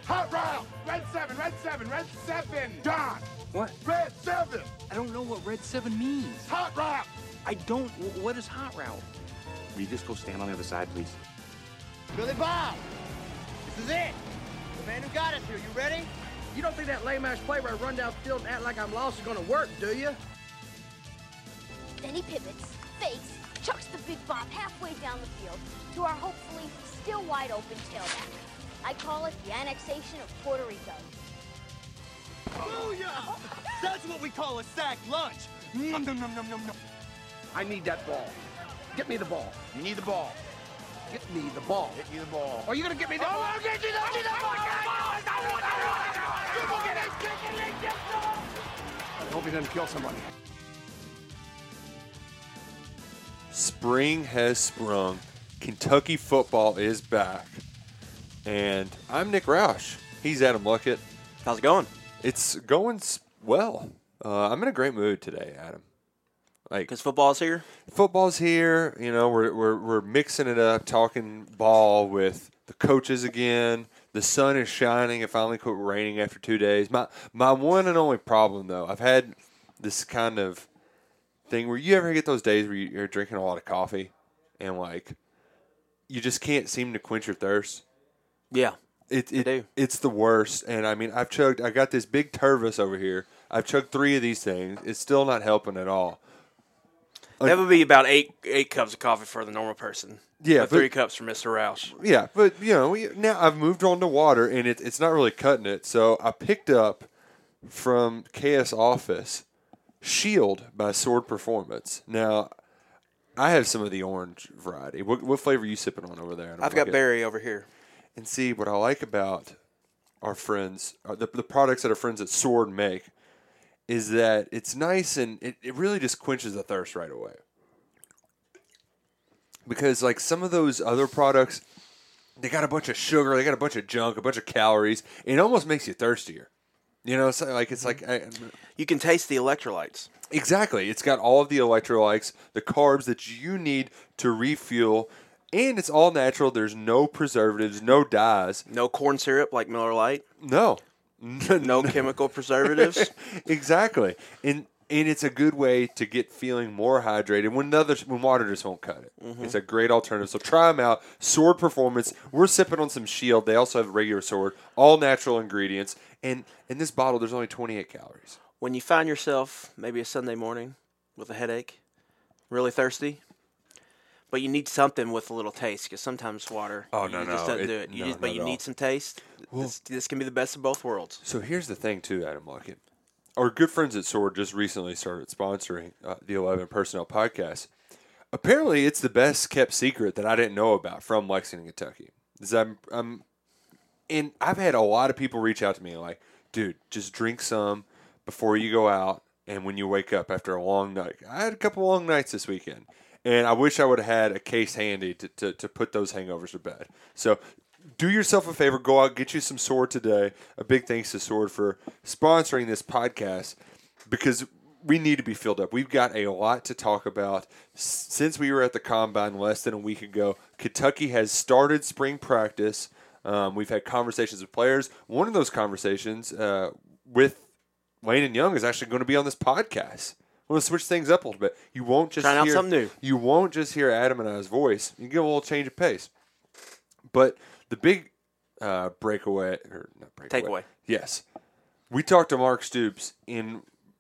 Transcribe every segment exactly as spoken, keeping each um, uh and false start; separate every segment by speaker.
Speaker 1: Hot route. Red seven, red seven, red seven. John.
Speaker 2: What?
Speaker 1: Red seven.
Speaker 2: I don't know what red seven means.
Speaker 1: Hot route.
Speaker 2: I don't. What is hot route?
Speaker 3: Will you just go stand on the other side, please?
Speaker 4: Billy Bob, this is it. The man who got us here. You ready?
Speaker 5: You don't think that lame-ass play where I run downfield and act like I'm lost is gonna work, do you?
Speaker 6: Then he pivots, fakes, chucks the big bomb halfway down the field to our hopefully still wide-open tailback. I call it the annexation of Puerto Rico.
Speaker 4: Booyah! That's what we call a sack lunch. Nom, nom, nom, nom, nom, nom.
Speaker 5: I need that ball. Get me the ball.
Speaker 1: You need the ball.
Speaker 5: Get me the ball.
Speaker 1: Get you the ball.
Speaker 5: Are you gonna get me the ball?
Speaker 1: I'll get you the ball.
Speaker 5: I hope he doesn't kill somebody.
Speaker 7: Spring has sprung. Kentucky football is back. And I'm Nick Roush. He's Adam Luckett.
Speaker 8: How's it going?
Speaker 7: It's going s- well. Uh, I'm in a great mood today, Adam. Like,
Speaker 8: Because football's here?
Speaker 7: football's here. You know, we're, we're we're mixing it up, talking ball with the coaches again. The sun is shining. It finally quit raining after two days. My my one and only problem, though, I've had this kind of thing where you ever get those days where you're drinking a lot of coffee and, like, you just can't seem to quench your thirst.
Speaker 8: Yeah.
Speaker 7: It, it
Speaker 8: do.
Speaker 7: It's the worst. And, I mean, I've chugged – I got this big Tervis over here. I've chugged three of these things. It's still not helping at all.
Speaker 8: That would be about eight eight cups of coffee for the normal person.
Speaker 7: Yeah,
Speaker 8: But
Speaker 7: but-
Speaker 8: three cups for Mister Roush.
Speaker 7: Yeah, but, you know, we, now I've moved on to water, and it, it's not really cutting it. So I picked up from K S Office Shield by Sword Performance. Now, I have some of the orange variety. What, what flavor are you sipping on over there? I don't
Speaker 8: I've
Speaker 7: like
Speaker 8: got
Speaker 7: it.
Speaker 8: berry over here.
Speaker 7: And see, what I like about our friends, uh, the, the products that our friends at Sword make, is that it's nice and it, it really just quenches the thirst right away. Because, like, some of those other products, they got a bunch of sugar, they got a bunch of junk, a bunch of calories, and it almost makes you thirstier. You know, so like it's like I,
Speaker 8: You can taste the electrolytes.
Speaker 7: exactly. It's got all of the electrolytes, the carbs that you need to refuel, and it's all natural. There's no preservatives, no dyes,
Speaker 8: No corn syrup like Miller Lite.
Speaker 7: no,
Speaker 8: No chemical preservatives.
Speaker 7: exactly. And and it's a good way to get feeling more hydrated when other when water just won't cut it.
Speaker 8: Mm-hmm.
Speaker 7: It's a great alternative. So try them out. Sword Performance. We're sipping on some Shield. They also have regular Sword. All natural ingredients. And in this bottle, there's only twenty-eight calories.
Speaker 8: When you find yourself maybe a Sunday morning with a headache, really thirsty, but you need something with a little taste because sometimes water
Speaker 7: Oh,
Speaker 8: you
Speaker 7: no,
Speaker 8: just
Speaker 7: no,
Speaker 8: doesn't
Speaker 7: it-
Speaker 8: do it. You
Speaker 7: no,
Speaker 8: just, but
Speaker 7: not
Speaker 8: you
Speaker 7: at all.
Speaker 8: need some taste. This, this can be the best of both worlds.
Speaker 7: So here's the thing, too, Adam Luckett. Our good friends at Sword just recently started sponsoring uh, the eleven Personnel podcast. Apparently, it's the best kept secret that I didn't know about from Lexington, Kentucky. Is I'm, I'm, and I've had a lot of people reach out to me like, dude, just drink some before you go out and when you wake up after a long night. I had a couple long nights this weekend, and I wish I would have had a case handy to, to, to put those hangovers to bed. So do yourself a favor, go out, get you some Sword today. A big thanks to Sword for sponsoring this podcast because we need to be filled up. We've got a lot to talk about. Since we were at the Combine less than a week ago, Kentucky has started spring practice. Um, we've had conversations with players. One of those conversations uh, with Lane and Young is actually going to be on this podcast. We'll switch things up a little bit. You won't just
Speaker 8: Trying out
Speaker 7: hear,
Speaker 8: something new.
Speaker 7: You won't just hear Adam and I's voice. You get a little change of pace. But the big uh, breakaway, or not breakaway.
Speaker 8: Takeaway.
Speaker 7: Yes. We talked to Mark Stoops in,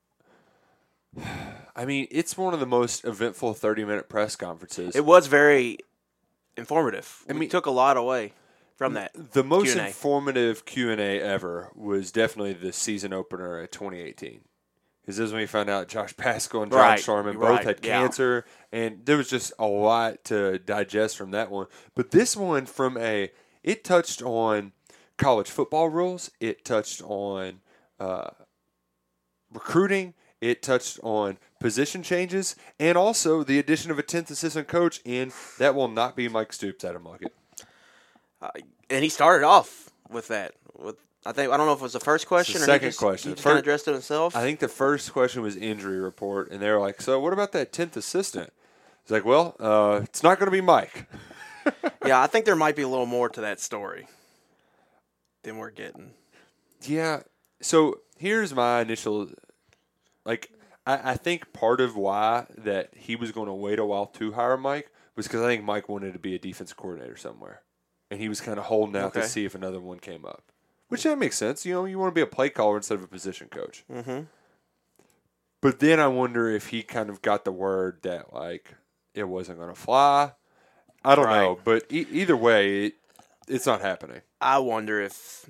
Speaker 7: I mean, it's one of the most eventful thirty-minute press conferences.
Speaker 8: It was very informative.
Speaker 7: I
Speaker 8: we
Speaker 7: mean-
Speaker 8: took a lot away from that.
Speaker 7: The most
Speaker 8: Q and A.
Speaker 7: informative Q and A ever was definitely the season opener at twenty eighteen. Because this is when we found out Josh Paschal and John
Speaker 8: Right,
Speaker 7: Sharman
Speaker 8: you're
Speaker 7: both
Speaker 8: right,
Speaker 7: had
Speaker 8: yeah.
Speaker 7: cancer, and there was just a lot to digest from that one. But this one, from a, it touched on college football rules, it touched on uh, recruiting, it touched on position changes, and also the addition of a tenth assistant coach, and that will not be Mike Stoops, Adam Luckett.
Speaker 8: Uh, and he started off with that. With I think I don't know if it was the first question
Speaker 7: the
Speaker 8: or
Speaker 7: second
Speaker 8: he just,
Speaker 7: question.
Speaker 8: He just
Speaker 7: Fir-
Speaker 8: kind of addressed it himself.
Speaker 7: I think the first question was injury report, and they were like, so what about that tenth assistant? It's like, well, uh, it's not going to be Mike.
Speaker 8: yeah, I think there might be a little more to that story. than we're getting.
Speaker 7: Yeah. So here's my initial, like, I, I think part of why that he was going to wait a while to hire Mike was because I think Mike wanted to be a defense coordinator somewhere, and he was kind of holding out
Speaker 8: Okay.
Speaker 7: to see if another one came up, which that makes sense. You know, you want to be a play caller instead of a position coach.
Speaker 8: Mm-hmm.
Speaker 7: But then I wonder if he kind of got the word that like it wasn't going to fly. I don't
Speaker 8: Right.
Speaker 7: know, but e- either way, it, it's not happening.
Speaker 8: I wonder if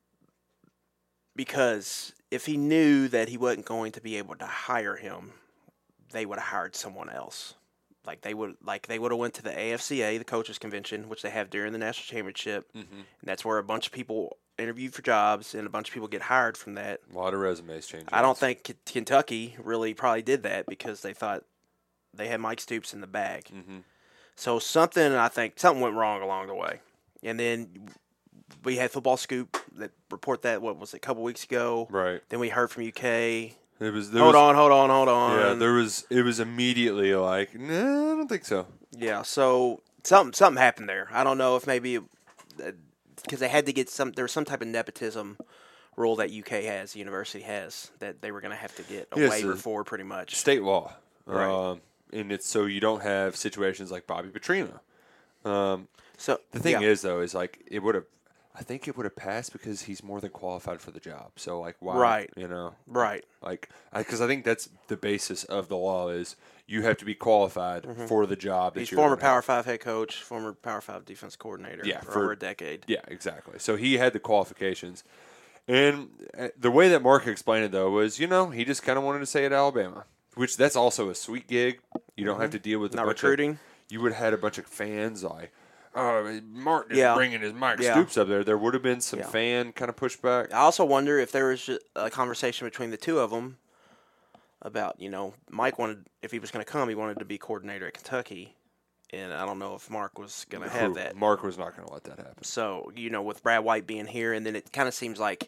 Speaker 8: because if he knew that he wasn't going to be able to hire him, they would have hired someone else. Like they would, like they would have went to the A F C A, the coaches convention, which they have during the national championship,
Speaker 7: Mm-hmm.
Speaker 8: and that's where a bunch of people interview for jobs and a bunch of people get hired from that.
Speaker 7: A lot of resumes changing.
Speaker 8: I don't think K- Kentucky really probably did that because they thought they had Mike Stoops in the bag.
Speaker 7: Mm-hmm.
Speaker 8: So something, I think, something went wrong along the way. And then we had Football Scoop that report that, what was it, a couple weeks ago.
Speaker 7: Right.
Speaker 8: Then we heard from U K.
Speaker 7: It was. There
Speaker 8: Hold
Speaker 7: was,
Speaker 8: on, hold on, hold on.
Speaker 7: Yeah, there was. It was immediately like, no, I don't think so.
Speaker 8: Yeah, so something something happened there. I don't know if maybe because they had to get some. There was some type of nepotism rule that U K has, the university has, that they were going to have to get a
Speaker 7: Yes,
Speaker 8: waiver
Speaker 7: uh,
Speaker 8: for, pretty much.
Speaker 7: State law,
Speaker 8: Right.
Speaker 7: um, and it's so you don't have situations like Bobby Petrino. Um,
Speaker 8: So
Speaker 7: the thing
Speaker 8: yeah.
Speaker 7: is, though, is like it would have. I think it would have passed because he's more than qualified for the job. So like, why?
Speaker 8: Right.
Speaker 7: You know.
Speaker 8: Right.
Speaker 7: Like, because I, I think that's the basis of the law is you have to be qualified for the job. That
Speaker 8: He's
Speaker 7: you're
Speaker 8: former
Speaker 7: gonna
Speaker 8: Power
Speaker 7: have.
Speaker 8: Five head coach, former Power Five defense coordinator
Speaker 7: Yeah,
Speaker 8: for,
Speaker 7: for-
Speaker 8: over a decade.
Speaker 7: Yeah, exactly. So he had the qualifications. And uh, the way that Mark explained it, though, was, you know, he just kind of wanted to stay at Alabama, which that's also a sweet gig. You don't have to deal with a
Speaker 8: Not
Speaker 7: bunch
Speaker 8: recruiting.
Speaker 7: Of, you would have had a bunch of fans like, oh, Mark is
Speaker 8: Yeah.
Speaker 7: bringing his Mike
Speaker 8: Yeah.
Speaker 7: Stoops up there. There would have been some
Speaker 8: Yeah.
Speaker 7: fan kind of pushback.
Speaker 8: I also wonder if there was just a conversation between the two of them about, you know, Mike wanted, if he was going to come, he wanted to be coordinator at Kentucky. And I don't know if Mark was going to have
Speaker 7: Who-
Speaker 8: that.
Speaker 7: Mark was not going to let that happen.
Speaker 8: So, you know, with Brad White being here, and then it kind of seems like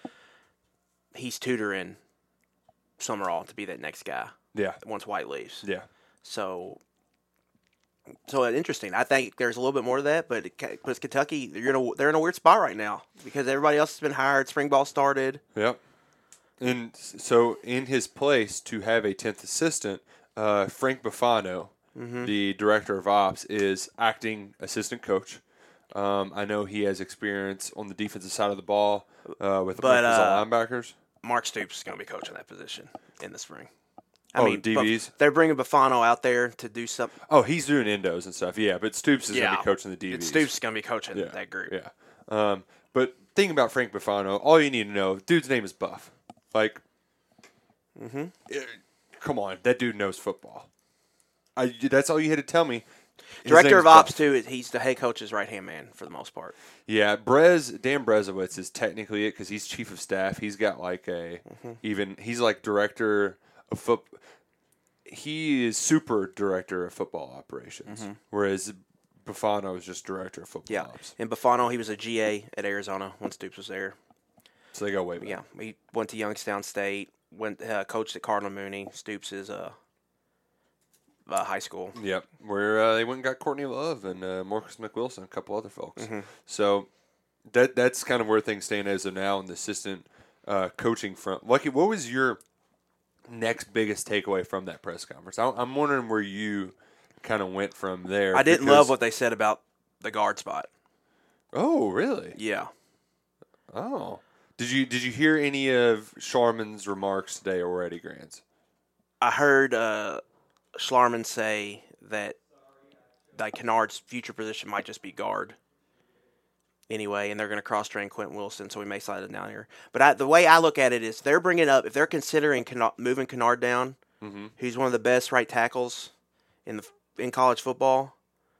Speaker 8: he's tutoring Summerall to be that next guy
Speaker 7: Yeah,
Speaker 8: once White leaves.
Speaker 7: yeah.
Speaker 8: So, so interesting. I think there's a little bit more to that, but it, because Kentucky, they're in a they're in a weird spot right now because everybody else has been hired. Spring ball started.
Speaker 7: Yep. And s- so, in his place to have a tenth assistant, uh, Frank Buffano,
Speaker 8: Mm-hmm.
Speaker 7: the director of ops, is acting assistant coach. Um, I know he has experience on the defensive side of the ball uh, with
Speaker 8: But,
Speaker 7: with his
Speaker 8: uh,
Speaker 7: linebackers.
Speaker 8: Mark Stoops is going to be coaching that position in the spring. I
Speaker 7: Oh,
Speaker 8: mean,
Speaker 7: D Bs?
Speaker 8: Buff- they're bringing Buffano out there to do something.
Speaker 7: Oh, he's doing endos and stuff. Yeah, but Stoops is going to be coaching the D Bs.
Speaker 8: Stoops is going to be coaching
Speaker 7: yeah,
Speaker 8: that group.
Speaker 7: Yeah. Um, but thing about Frank Buffano, all you need to know, dude's name is Buff. Like,
Speaker 8: Mm-hmm.
Speaker 7: eh, come on, that dude knows football. I, that's all you had to tell me. His
Speaker 8: Director
Speaker 7: name
Speaker 8: of
Speaker 7: is
Speaker 8: ops
Speaker 7: Buff.
Speaker 8: too. He's the head coach's right hand man for the most part.
Speaker 7: Yeah, Brez Dan Brezowitz is technically it because he's chief of staff. He's got like a
Speaker 8: Mm-hmm.
Speaker 7: even he's like director of foot. He is super director of football operations,
Speaker 8: Mm-hmm.
Speaker 7: whereas Buffano is just director of football
Speaker 8: Yeah,
Speaker 7: ops.
Speaker 8: and Buffano, he was a G A at Arizona when Stoops was there.
Speaker 7: So they go way back.
Speaker 8: Yeah, he went to Youngstown State. Went uh, coached at Cardinal Mooney. Stoops is uh, uh, high school.
Speaker 7: Yep, where uh, they went and got Courtney Love and uh, Marcus McWilson, a couple other folks.
Speaker 8: Mm-hmm.
Speaker 7: So that that's kind of where things stand as of now in the assistant uh, coaching front. Lucky, what was your next biggest takeaway from that press conference? I, I'm wondering where you kind of went from there.
Speaker 8: I didn't
Speaker 7: because-
Speaker 8: love what they said about the guard spot.
Speaker 7: Oh, really?
Speaker 8: Yeah,
Speaker 7: Oh, did you did you hear any of Sharman's remarks today or Eddie Grant's?
Speaker 8: I heard uh, Schlarman say that like Kennard's future position might just be guard. Anyway, and they're going to cross-train Quentin Wilson, so we may slide it down here. But I, the way I look at it is they're bringing up, if they're considering Kennard, moving Kennard down,
Speaker 7: Mm-hmm.
Speaker 8: who's one of the best right tackles in the in college football.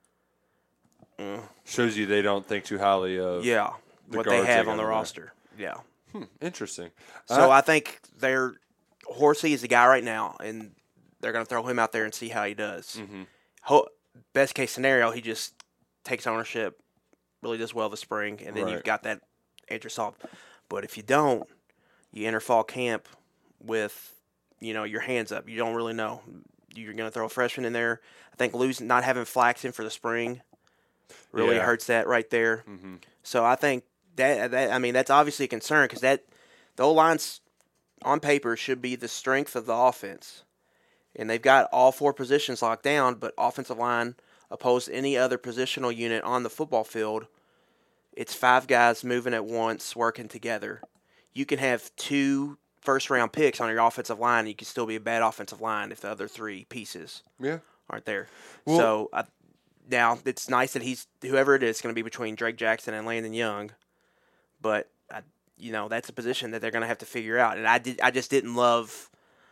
Speaker 8: Mm,
Speaker 7: Shows you they don't think too highly of.
Speaker 8: yeah,
Speaker 7: the
Speaker 8: what they
Speaker 7: guards
Speaker 8: have
Speaker 7: they
Speaker 8: on
Speaker 7: got
Speaker 8: the
Speaker 7: in there.
Speaker 8: roster. Yeah.
Speaker 7: Hmm, interesting.
Speaker 8: So
Speaker 7: Uh,
Speaker 8: I think they're Horsey is the guy right now, and they're going to throw him out there and see how he does.
Speaker 7: Mm-hmm.
Speaker 8: Ho- best case scenario, he just takes ownership, really does well this spring, and then
Speaker 7: Right.
Speaker 8: you've got that answer solved. But if you don't, you enter fall camp with, you know, your hands up. You don't really know. You're going to throw a freshman in there. I think losing, not having Flaxen for the spring really
Speaker 7: Yeah.
Speaker 8: hurts that right there.
Speaker 7: Mm-hmm.
Speaker 8: So I think that, that I mean, that's obviously a concern because that the O-line's on paper should be the strength of the offense. And they've got all four positions locked down, but offensive line opposed to any other positional unit on the football field, it's five guys moving at once, working together. You can have two first-round picks on your offensive line, and you can still be a bad offensive line if the other three pieces
Speaker 7: Yeah.
Speaker 8: aren't there.
Speaker 7: Well,
Speaker 8: so I, now it's nice that he's whoever it is going to be between Drake Jackson and Landon Young, but I, you know that's a position that they're going to have to figure out. And I did, I just didn't love.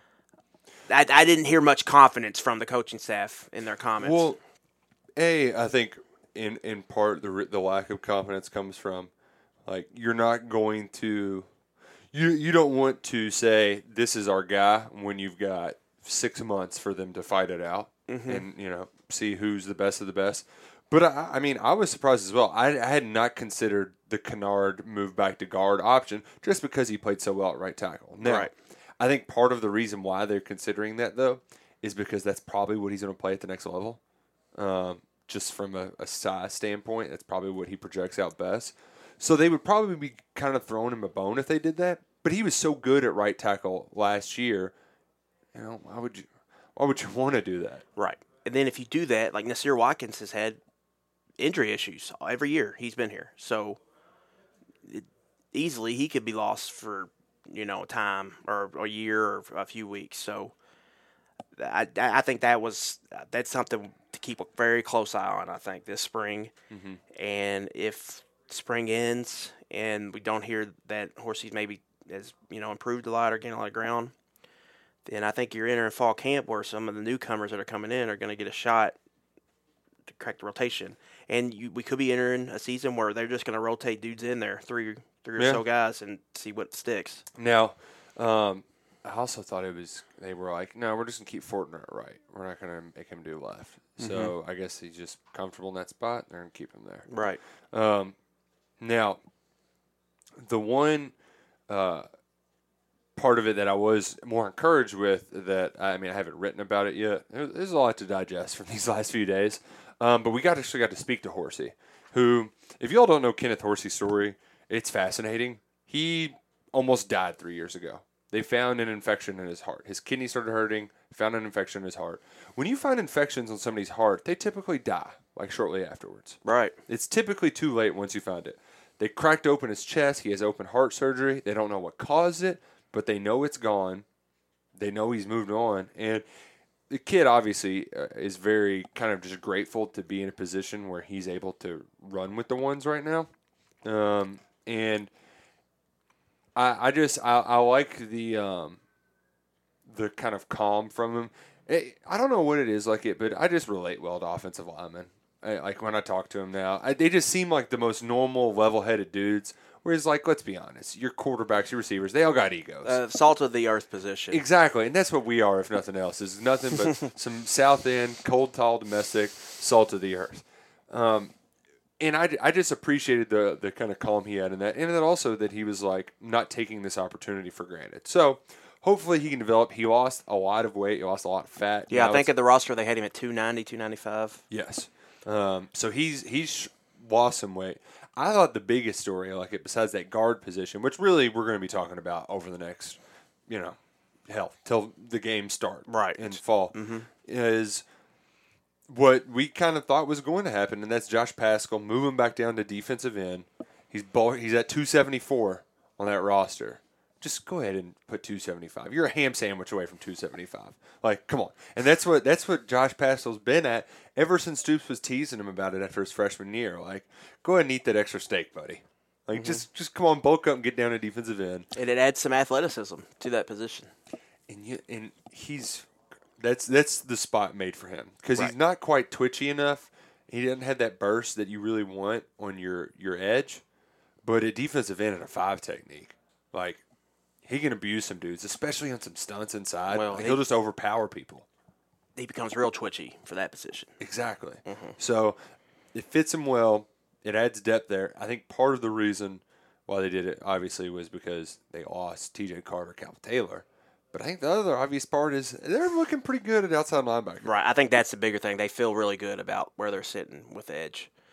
Speaker 8: I, I didn't hear much confidence from the coaching staff in their comments.
Speaker 7: Well, A, I think in, in part the the lack of confidence comes from, like, you're not going to you you don't want to say this is our guy when you've got six months for them to fight it out
Speaker 8: mm-hmm.
Speaker 7: and you know see who's the best of the best. But I, I mean, I was surprised as well. I, I had not considered the Kennard move back to guard option just because he played so well at right tackle. Now,
Speaker 8: right.
Speaker 7: I think part of the reason why they're considering that, though, is because that's probably what he's going to play at the next level. Um, just from a, a size standpoint, that's probably what he projects out best. So they would probably be kind of throwing him a bone if they did that. But he was so good at right tackle last year. You know, why would you? Why would you want to do that?
Speaker 8: Right. And then if you do that, like Nasir Watkins has had injury issues every year he's been here. So it, easily he could be lost for, you know, time or, or a year or a few weeks. So I, I think that was that's something to keep a very close eye on, I think, this spring.
Speaker 7: Mm-hmm.
Speaker 8: And if spring ends and we don't hear that Horsey's maybe has, you know, improved a lot or gained a lot of ground, then I think you're entering fall camp where some of the newcomers that are coming in are going to get a shot to crack the rotation. And you, we could be entering a season where they're just going to rotate dudes in there, three, three
Speaker 7: Yeah.
Speaker 8: or so guys, and see what sticks.
Speaker 7: Now, um, I also thought it was they were like, no, we're just gonna keep Fortner right. We're not gonna make him do left. So I guess he's just comfortable in that spot. They're gonna keep him there.
Speaker 8: Right.
Speaker 7: Um, now, the one uh, part of it that I was more encouraged with that I mean I haven't written about it yet. There's a lot to digest from these last few days. Um, but we got actually got to speak to Horsey, who, if y'all don't know Kenneth Horsey's story, it's fascinating. He almost died three years ago. They found an infection in his heart. His kidney started hurting, found an infection in his heart. When you find infections on somebody's heart, they typically die, like shortly afterwards.
Speaker 8: Right.
Speaker 7: It's typically too late once you find it. They cracked open his chest. He has open heart surgery. They don't know what caused it, but they know it's gone. They know he's moved on. And the kid obviously uh, is very kind of just grateful to be in a position where he's able to run with the ones right now. Um, and I, I just I, I like the um, the kind of calm from him. It, I don't know what it is like it, but I just relate well to offensive linemen. I, like when I talk to him now, I, they just seem like the most normal, level-headed dudes. Whereas, like, let's be honest, your quarterbacks, your receivers, they all got egos.
Speaker 8: Uh, salt of the earth position.
Speaker 7: Exactly, and that's what we are, if nothing else. Is nothing but some South End, cold, tall, domestic, salt of the earth. Um, and I, I just appreciated the the kind of calm he had in that, and then also that he was like not taking this opportunity for granted. So hopefully he can develop. He lost a lot of weight. He lost a lot of fat.
Speaker 8: Yeah,
Speaker 7: Now
Speaker 8: I think
Speaker 7: it's-
Speaker 8: at the roster they had him at two ninety, two ninety-five.
Speaker 7: Yes. Um, so he's he's lost some weight. I thought the biggest story, like it, besides that guard position, which really we're going to be talking about over the next, you know, hell, till the games start
Speaker 8: Right.
Speaker 7: in fall,
Speaker 8: Mm-hmm.
Speaker 7: is what we kind of thought was going to happen, and that's Josh Paschal moving back down to defensive end. He's ball, he's at two seventy-four on that roster. Just go ahead and put two seventy-five. You're a ham sandwich away from two seventy-five. Like, come on. And that's what that's what Josh Paschal's been at ever since Stoops was teasing him about it after his freshman year. Like, go ahead and eat that extra steak, buddy. Like,
Speaker 8: Mm-hmm.
Speaker 7: just just come on, bulk up and get down to defensive end.
Speaker 8: And it adds some athleticism to that position.
Speaker 7: And you, and he's that's that's the spot made for him because
Speaker 8: Right.
Speaker 7: he's not quite twitchy enough. He doesn't have that burst that you really want on your your edge, but at defensive end and a five technique, like. He can abuse some dudes, especially on some stunts inside.
Speaker 8: Well,
Speaker 7: like,
Speaker 8: he-
Speaker 7: he'll just overpower people.
Speaker 8: He becomes real twitchy for that position.
Speaker 7: Exactly.
Speaker 8: Mm-hmm.
Speaker 7: So it fits him well. It adds depth there. I think part of the reason why they did it, obviously, was because they lost T J Carter, Cal Taylor. But I think the other obvious part is they're looking pretty good at outside linebacker.
Speaker 8: Right. I think that's the bigger thing. They feel really good about where they're sitting with the edge.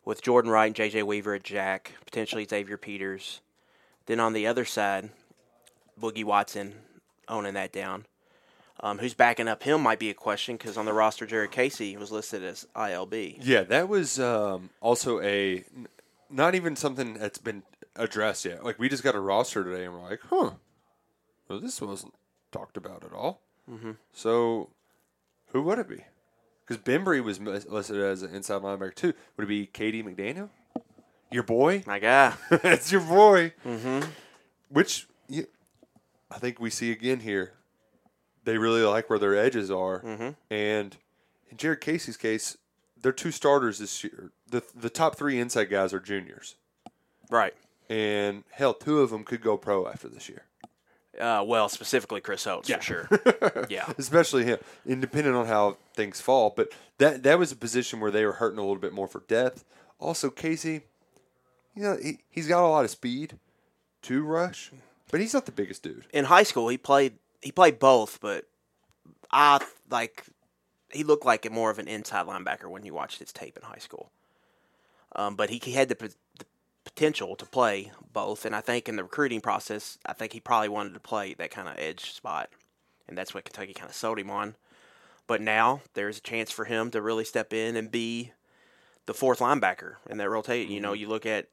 Speaker 8: with Jordan Wright and J J Weaver at Jack, potentially Xavier Peters. Then on the other side, Boogie Watson owning that down. Um, who's backing up him might be a question because on the roster, Jared Casey was listed as I L B.
Speaker 7: Yeah, that was um, also a not even something that's been addressed yet. Like, we just got a roster today, and we're like, huh, well, this wasn't talked about at all.
Speaker 8: Mm-hmm.
Speaker 7: So, who would it be? Because Bembry was listed as an inside linebacker, too. Would it be K D McDaniel? Your boy?
Speaker 8: My guy.
Speaker 7: That's your boy.
Speaker 8: Mm-hmm.
Speaker 7: Which, you, I think we see again here. They really like where their edges are.
Speaker 8: Mm-hmm.
Speaker 7: And in Jared Casey's case, their two starters this year, the the top three inside guys are juniors.
Speaker 8: Right.
Speaker 7: And, hell, two of them could go pro after this year.
Speaker 8: Uh, well, specifically Chris Oates,
Speaker 7: Yeah.
Speaker 8: for sure. Yeah.
Speaker 7: Especially him, and depending on how things fall. But that that was a position where they were hurting a little bit more for depth. Also, Casey, you know, he, he's got a lot of speed to rush, but he's not the biggest dude.
Speaker 8: In high school, he played he played both, but I like he looked like more of an inside linebacker when you watched his tape in high school. Um, but he, he had the, p- the potential to play both, and I think in the recruiting process, I think he probably wanted to play that kind of edge spot, and that's what Kentucky kind of sold him on. But now there's a chance for him to really step in and be the fourth linebacker in that rotation. You know, you look at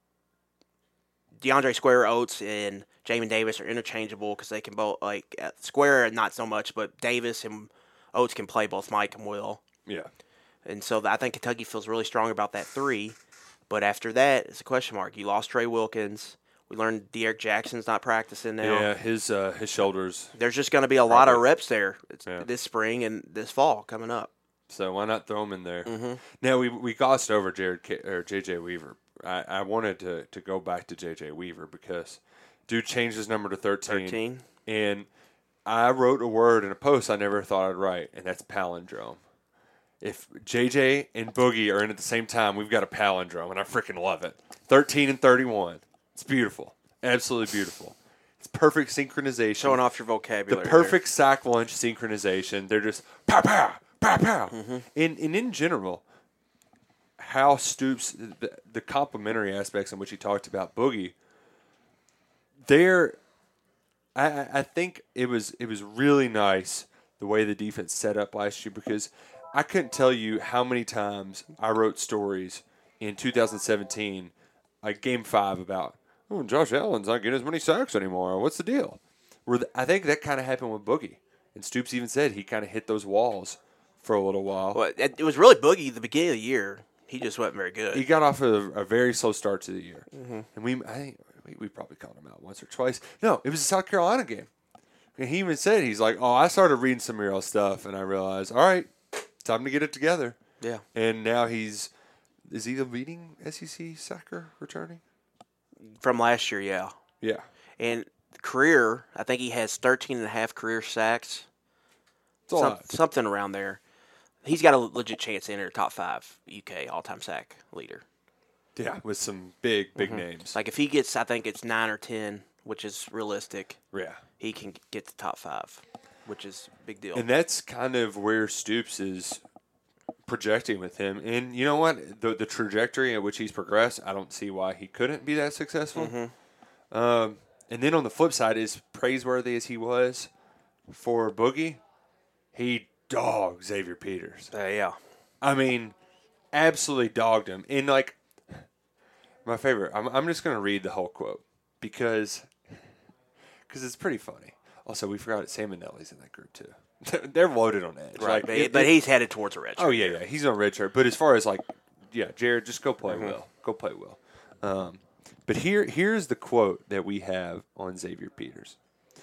Speaker 8: DeAndre Square, Oates, and Jamin Davis are interchangeable because they can both, like, uh, Square not so much, but Davis and Oates can play both Mike and Will.
Speaker 7: Yeah.
Speaker 8: And so I think Kentucky feels really strong about that three. But after that, it's a question mark. You lost Trey Wilkins. We learned De'Aaron Jackson's not practicing now.
Speaker 7: Yeah, his uh, his shoulders.
Speaker 8: There's just going to be a lot of
Speaker 7: Probably.
Speaker 8: reps there
Speaker 7: Yeah.
Speaker 8: this spring and this fall coming up.
Speaker 7: So why not throw him in there?
Speaker 8: Mm-hmm.
Speaker 7: Now, we we glossed over Jared K- or J J Weaver. I, I wanted to, to go back to J J Weaver because dude changed his number to thirteen.
Speaker 8: thirteen.
Speaker 7: And I wrote a word in a post I never thought I'd write, and that's palindrome. If J J and Boogie are in at the same time, we've got a palindrome, and I freaking love it. thirteen and thirty-one. It's beautiful. Absolutely beautiful. It's perfect synchronization.
Speaker 8: Showing off your
Speaker 7: The
Speaker 8: vocabulary.
Speaker 7: perfect sack lunch synchronization. They're just pow, pow, pow, pow.
Speaker 8: Mm-hmm.
Speaker 7: And, and in general, how Stoops, the, the complementary aspects in which he talked about Boogie, they're, I, I- I think it was it was really nice the way the defense set up last year because I couldn't tell you how many times I wrote stories in two thousand seventeen, like game five, about, oh, Josh Allen's not getting as many sacks anymore. What's the deal? Where the, I think that kind of happened with Boogie. And Stoops even said he kind of hit those walls for a little while.
Speaker 8: Well, it, it was really Boogie at the beginning of the year. He just wasn't very good.
Speaker 7: He got off a, a very slow start to the year.
Speaker 8: Mm-hmm.
Speaker 7: And we I think we, we probably called him out once or twice. No, it was a South Carolina game. And he even said, he's like, oh, I started reading some of your stuff, and I realized, all right, time to get it together.
Speaker 8: Yeah.
Speaker 7: And now he's, is he the leading S E C sacker returning?
Speaker 8: From last year, yeah.
Speaker 7: Yeah.
Speaker 8: And career, I think he has thirteen and a half career sacks.
Speaker 7: It's a
Speaker 8: Some-
Speaker 7: lot.
Speaker 8: something around there. He's got a legit chance to enter top five U K all-time sack leader.
Speaker 7: Yeah, with some big, big
Speaker 8: Mm-hmm.
Speaker 7: names.
Speaker 8: Like if he gets, I think it's nine or ten, which is realistic.
Speaker 7: Yeah.
Speaker 8: He can get to top five, which is a big deal.
Speaker 7: And that's kind of where Stoops is projecting with him. And you know what? The the trajectory at which he's progressed, I don't see why he couldn't be that successful.
Speaker 8: Mm-hmm.
Speaker 7: Um, and then on the flip side, as praiseworthy as he was for Boogie, he dogged Xavier Peters.
Speaker 8: Uh, yeah.
Speaker 7: I mean, absolutely dogged him. And, like, my favorite, I'm, I'm just going to read the whole quote because cause it's pretty funny. Also, we forgot that Sam Manelli's in that group, too. They're loaded on edge.
Speaker 8: Right,
Speaker 7: Like,
Speaker 8: but,
Speaker 7: it-
Speaker 8: but
Speaker 7: it-
Speaker 8: he's headed towards a red shirt.
Speaker 7: Oh, yeah, yeah. He's on red shirt. But as far as, like, yeah, Jared, just go play
Speaker 8: Mm-hmm.
Speaker 7: well. Go play well. Um, but here, here's the quote that we have on Xavier Peters.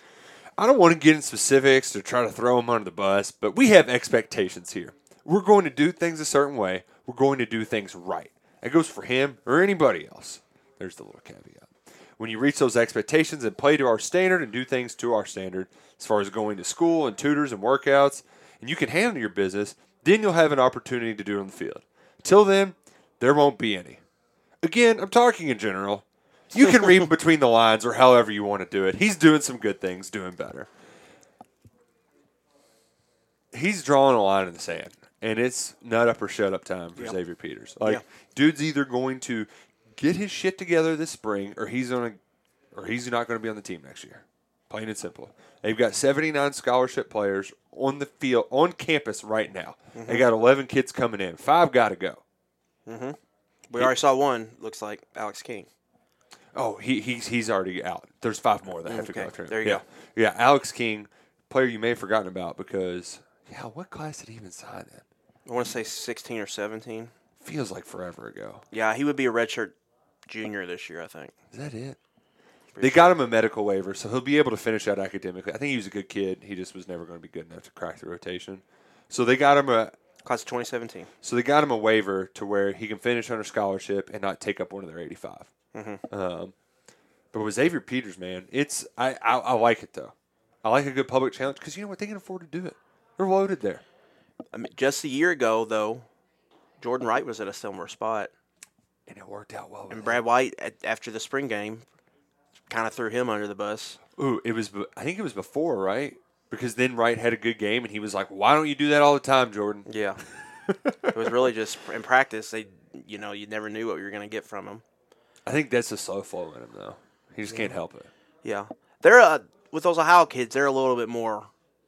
Speaker 7: I don't want to get in specifics to try to throw him under the bus, but we have expectations here. We're going to do things a certain way. We're going to do things right. That goes for him or anybody else. There's the little caveat. When you reach those expectations and play to our standard and do things to our standard, as far as going to school and tutors and workouts, and you can handle your business, then you'll have an opportunity to do it on the field. Till then, there won't be any. Again, I'm talking in general. You can read between the lines or however you want to do it. He's doing some good things, doing better. He's drawing a line in the sand. and it's nut up or shut up time for
Speaker 8: Yep.
Speaker 7: Xavier Peters. Like,
Speaker 8: Yeah.
Speaker 7: dude's either going to get his shit together this spring, or he's gonna, or he's not going to be on the team next year. Plain and simple. They've got seventy-nine scholarship players on the field, on campus right now.
Speaker 8: Mm-hmm.
Speaker 7: They got eleven kids coming in. Five got to go.
Speaker 8: Mm-hmm. We already saw one. Looks like Alex King.
Speaker 7: Oh, he he's he's already out. There's five more that have to
Speaker 8: Okay,
Speaker 7: go after him.
Speaker 8: there you
Speaker 7: yeah.
Speaker 8: go.
Speaker 7: Yeah, Alex King, player you may have forgotten about because, yeah, what class did he even sign in?
Speaker 8: I want to say sixteen or seventeen.
Speaker 7: Feels like forever ago.
Speaker 8: Yeah, he would be a redshirt junior this year, I think.
Speaker 7: Is that it?
Speaker 8: Pretty
Speaker 7: They got him a medical waiver, so he'll be able to finish out academically. I think he was a good kid. He just was never going to be good enough to crack the rotation. So they got him a
Speaker 8: Class of twenty seventeen.
Speaker 7: so they got him a waiver to where he can finish under scholarship and not take up one of their eighty-five.
Speaker 8: Mm-hmm.
Speaker 7: Um, but with Xavier Peters, man, it's I, I I like it though. I like a good public challenge because you know what, they can afford to do it. They're loaded there.
Speaker 8: I mean, just a year ago, though, Jordan Wright was at a similar spot.
Speaker 7: And it worked out well. with
Speaker 8: And
Speaker 7: him.
Speaker 8: Brad White, at, after the spring game, kind of threw him under the bus.
Speaker 7: Ooh, it was. be- I think it was before, right? Because then Wright had a good game, and he was like, "Why don't you do that all the time, Jordan?"
Speaker 8: Yeah. It was really just in practice. They, you know, you never knew what you were going to get from him.
Speaker 7: I think that's a slow flow in him, though. He just can't help it.
Speaker 8: Yeah. They're, uh, with those Ohio kids, they're a little bit more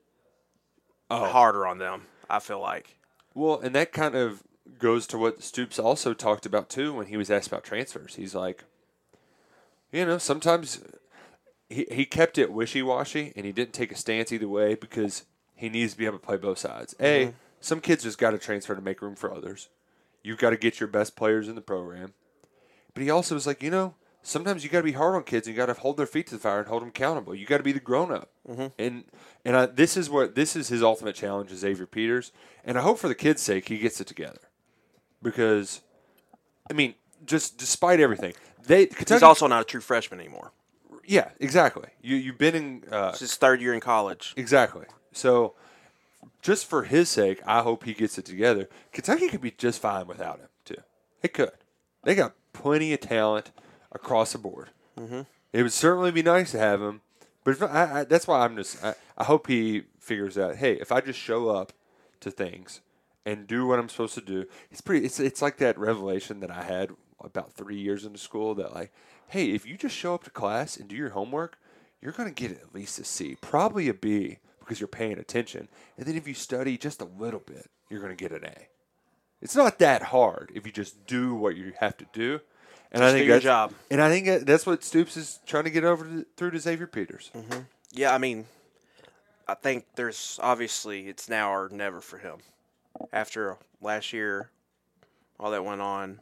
Speaker 7: Oh.
Speaker 8: harder on them, I feel like.
Speaker 7: Well, and that kind of goes to what Stoops also talked about too when he was asked about transfers. He's like, you know, sometimes he he kept it wishy-washy and he didn't take a stance either way because he needs to be able to play both sides. A,
Speaker 8: Mm-hmm.
Speaker 7: some kids just got to transfer to make room for others. You've got to get your best players in the program. But he also was like, you know, sometimes you got to be hard on kids and you got to hold their feet to the fire and hold them accountable. You got to be the grown-up.
Speaker 8: Mm-hmm.
Speaker 7: And and I, this is what this is his ultimate challenge is Xavier Peters. And I hope for the kids' sake he gets it together. Because, I mean, just despite everything, they Kentucky,
Speaker 8: He's also not a true freshman anymore.
Speaker 7: yeah, exactly. You you've been in uh,
Speaker 8: It's his third year in college.
Speaker 7: exactly. So, just for his sake, I hope he gets it together. Kentucky could be just fine without him too. It could. They got plenty of talent across the board.
Speaker 8: Mm-hmm.
Speaker 7: It would certainly be nice to have him, but if not, I, I, that's why I'm just. I, I hope he figures out. Hey, if I just show up to things and do what I'm supposed to do, it's pretty. It's it's like that revelation that I had about three years into school. That like, hey, if you just show up to class and do your homework, you're going to get at least a C, probably a B because you're paying attention. And then if you study just a little bit, you're going to get an A. It's not that hard if you just do what you have to do. And
Speaker 8: Just
Speaker 7: I think
Speaker 8: do your
Speaker 7: that's,
Speaker 8: job.
Speaker 7: And I think that- that's what Stoops is trying to get over to, through to Xavier Peters.
Speaker 8: Mm-hmm. Yeah, I mean, I think there's obviously it's now or never for him. After last year, all that went on.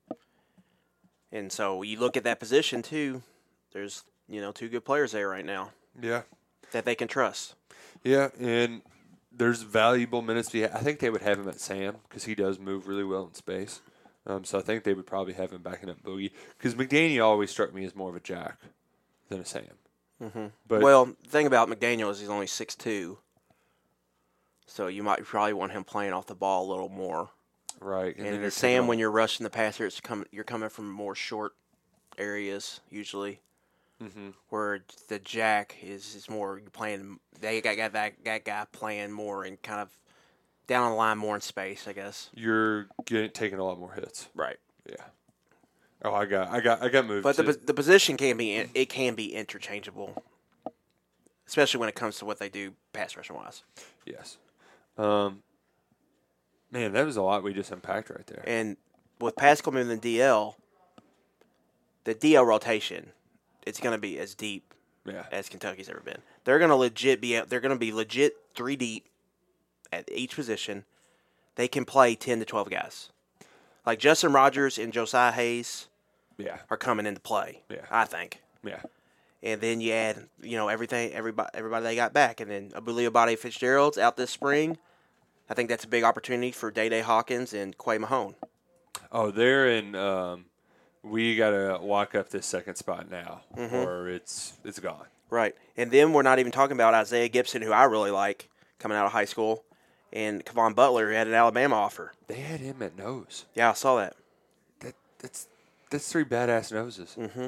Speaker 8: And so you look at that position too, there's, you know, two good players there right now
Speaker 7: Yeah.
Speaker 8: that they can trust.
Speaker 7: Yeah, and there's valuable minutes. To be, I think they would have him at Sam because he does move really well in space. Um, so I think they would probably have him backing up Boogie because McDaniel always struck me as more of a Jack than a Sam.
Speaker 8: Mm-hmm.
Speaker 7: But
Speaker 8: Well, the thing about McDaniel is he's only six two, so you might probably want him playing off the ball a little more.
Speaker 7: right,
Speaker 8: And,
Speaker 7: then
Speaker 8: the
Speaker 7: you're
Speaker 8: Sam,
Speaker 7: taking
Speaker 8: when
Speaker 7: on-
Speaker 8: you're rushing the passer, it's come, you're coming from more short areas usually.
Speaker 7: Mm-hmm.
Speaker 8: Where the Jack is, is more you playing. They got, got that that guy playing more and kind of down the line more in space, I guess.
Speaker 7: you're getting taking a lot more hits.
Speaker 8: Right.
Speaker 7: Yeah. Oh, I got, I got, I got moved.
Speaker 8: But the
Speaker 7: to-
Speaker 8: the position can be in- it can be interchangeable, especially when it comes to what they do pass rushing wise.
Speaker 7: yes. Um. Man, that was a lot we just unpacked right there.
Speaker 8: And with Pascal moving the D L, the D L rotation, it's going to be as deep
Speaker 7: Yeah.
Speaker 8: as Kentucky's ever been. They're going to legit be they're going to be legit three deep at each position. They can play ten to twelve guys. Like Justin Rogers and Josiah Hayes
Speaker 7: Yeah.
Speaker 8: are coming into play.
Speaker 7: Yeah.
Speaker 8: I think.
Speaker 7: Yeah.
Speaker 8: And then you add, you know, everything everybody everybody they got back, and then Abuli Abadi Fitzgerald's out this spring. I think that's a big opportunity for Day Day Hawkins and Quay Mahone.
Speaker 7: Oh, they're in. Um, we gotta walk up this second spot now,
Speaker 8: Mm-hmm.
Speaker 7: or it's it's gone.
Speaker 8: Right. And then we're not even talking about Isaiah Gibson, who I really like coming out of high school, and Kevon Butler, who had an Alabama offer.
Speaker 7: They had him at nose.
Speaker 8: Yeah, I saw that.
Speaker 7: That that's that's three badass noses.
Speaker 8: Mm-hmm.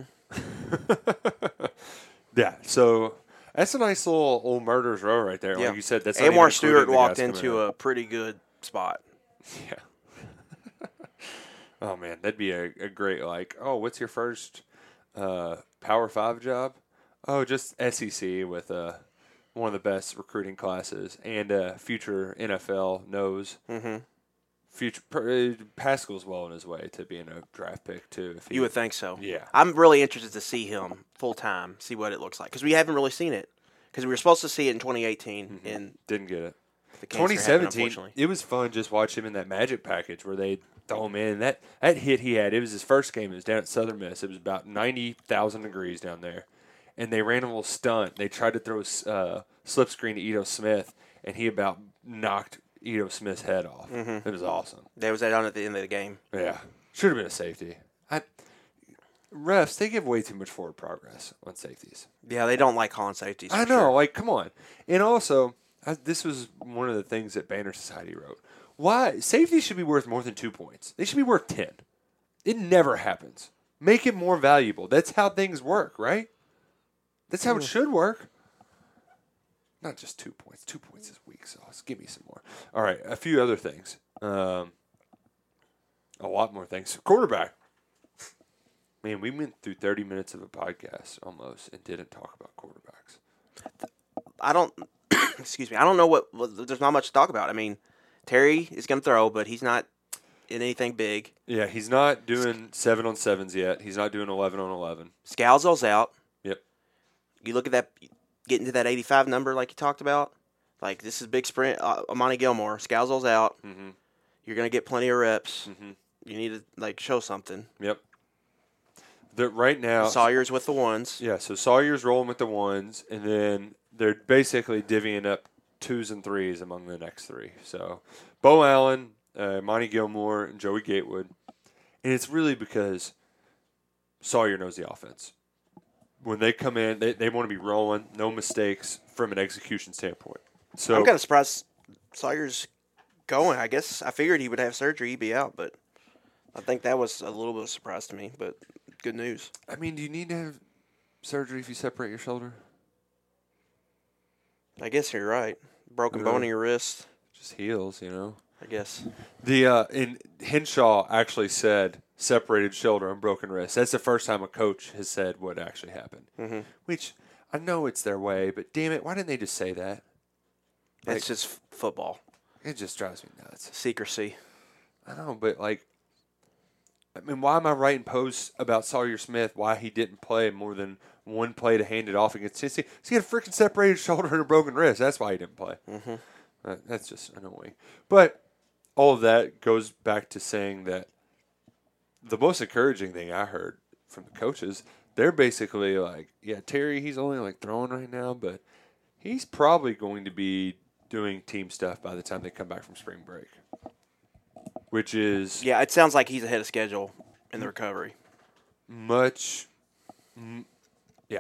Speaker 7: Yeah. So that's a nice little old murderers row right there.
Speaker 8: Yeah.
Speaker 7: Like you said, that's not
Speaker 8: Amar
Speaker 7: even
Speaker 8: Stewart
Speaker 7: including the
Speaker 8: walked
Speaker 7: guys coming
Speaker 8: into
Speaker 7: up.
Speaker 8: a pretty good spot.
Speaker 7: Yeah. Oh, man, that'd be a, a great, like, oh, what's your first uh, Power Five job? Oh, just S E C with uh, one of the best recruiting classes and uh, future N F L knows.
Speaker 8: Mm-hmm.
Speaker 7: Future uh, Pascal's well on his way to being a draft pick, too. If he,
Speaker 8: You would think so.
Speaker 7: Yeah.
Speaker 8: I'm really interested to see him full-time, see what it looks like. Because we haven't really seen it. Because we were supposed to see it in twenty eighteen.
Speaker 7: Mm-hmm.
Speaker 8: And
Speaker 7: didn't get it.
Speaker 8: the cancer
Speaker 7: twenty
Speaker 8: happened,
Speaker 7: seventeen,
Speaker 8: unfortunately.
Speaker 7: it was fun just watching him in that Magic package where they throw him in. That that hit he had, it was his first game. It was down at Southern Miss. It was about ninety thousand degrees down there. And they ran a little stunt. They tried to throw a uh, slip screen to Ito Smith, and he about knocked Ito Smith's head off.
Speaker 8: Mm-hmm.
Speaker 7: It was awesome.
Speaker 8: That was that on at the end of the game.
Speaker 7: Yeah. Should have been a safety. I, refs, they give way too much forward progress on safeties.
Speaker 8: Yeah, they don't like calling safeties.
Speaker 7: I
Speaker 8: for
Speaker 7: know,
Speaker 8: sure.
Speaker 7: like, come on. And also, I, this was one of the things that Banner Society wrote. Why? Safety should be worth more than two points. They should be worth ten. It never happens. Make it more valuable. That's how things work, right? That's how it should work. Not just two points. Two points is weak sauce. Give me some more. All right, a few other things. Um, a lot more things. Quarterback. Man, we went through thirty minutes of a podcast almost and didn't talk about quarterbacks.
Speaker 8: I don't. excuse me. I don't know what, what. There's not much to talk about. I mean, Terry is going to throw, but he's not in anything big.
Speaker 7: Yeah, he's not doing seven on sevens yet. He's not doing eleven on eleven.
Speaker 8: Scalzo's out.
Speaker 7: Yep.
Speaker 8: You look at that, getting to that eighty-five number like you talked about. Like, this is a big sprint. Uh, Amani Gilmore, Scalzo's out.
Speaker 7: Mm-hmm.
Speaker 8: You're going to get plenty of reps.
Speaker 7: Mm-hmm.
Speaker 8: You need to, like, show something.
Speaker 7: Yep. The, right now,
Speaker 8: Sawyer's with the ones.
Speaker 7: yeah, so Sawyer's rolling with the ones, and then they're basically divvying up twos and threes among the next three. So, Bo Allen, uh, Monty Gilmore, and Joey Gatewood. And it's really because Sawyer knows the offense. When they come in, they, they want to be rolling, no mistakes from an execution standpoint. So
Speaker 8: I'm kind of surprised Sawyer's going. I guess I figured he would have surgery, he'd be out, but I think that was a little bit of a surprise to me, but good news.
Speaker 7: I mean, do you need to have surgery if you separate your shoulder?
Speaker 8: I guess you're right. Broken
Speaker 7: Really?
Speaker 8: bone in your wrist,
Speaker 7: Just heals, you know.
Speaker 8: I guess.
Speaker 7: The uh, and Henshaw actually said separated shoulder and broken wrist. That's the first time a coach has said what actually happened.
Speaker 8: Mm-hmm.
Speaker 7: Which I know it's their way, but damn it, why didn't they just say that? Like,
Speaker 8: It's just f- football.
Speaker 7: it just drives me nuts.
Speaker 8: Secrecy.
Speaker 7: I know, but like, I mean, why am I writing posts about Sawyer Smith? Why he didn't play more than one play to hand it off against Tennessee? He had a freaking separated shoulder and a broken wrist. That's why he didn't play.
Speaker 8: Mm-hmm.
Speaker 7: Uh, that's just annoying. But all of that goes back to saying that the most encouraging thing I heard from the coaches, they're basically like, yeah, Terry, he's only like throwing right now, but he's probably going to be doing team stuff by the time they come back from spring break, which is
Speaker 8: Yeah, it sounds like he's ahead of schedule in the recovery.
Speaker 7: much, m- yeah,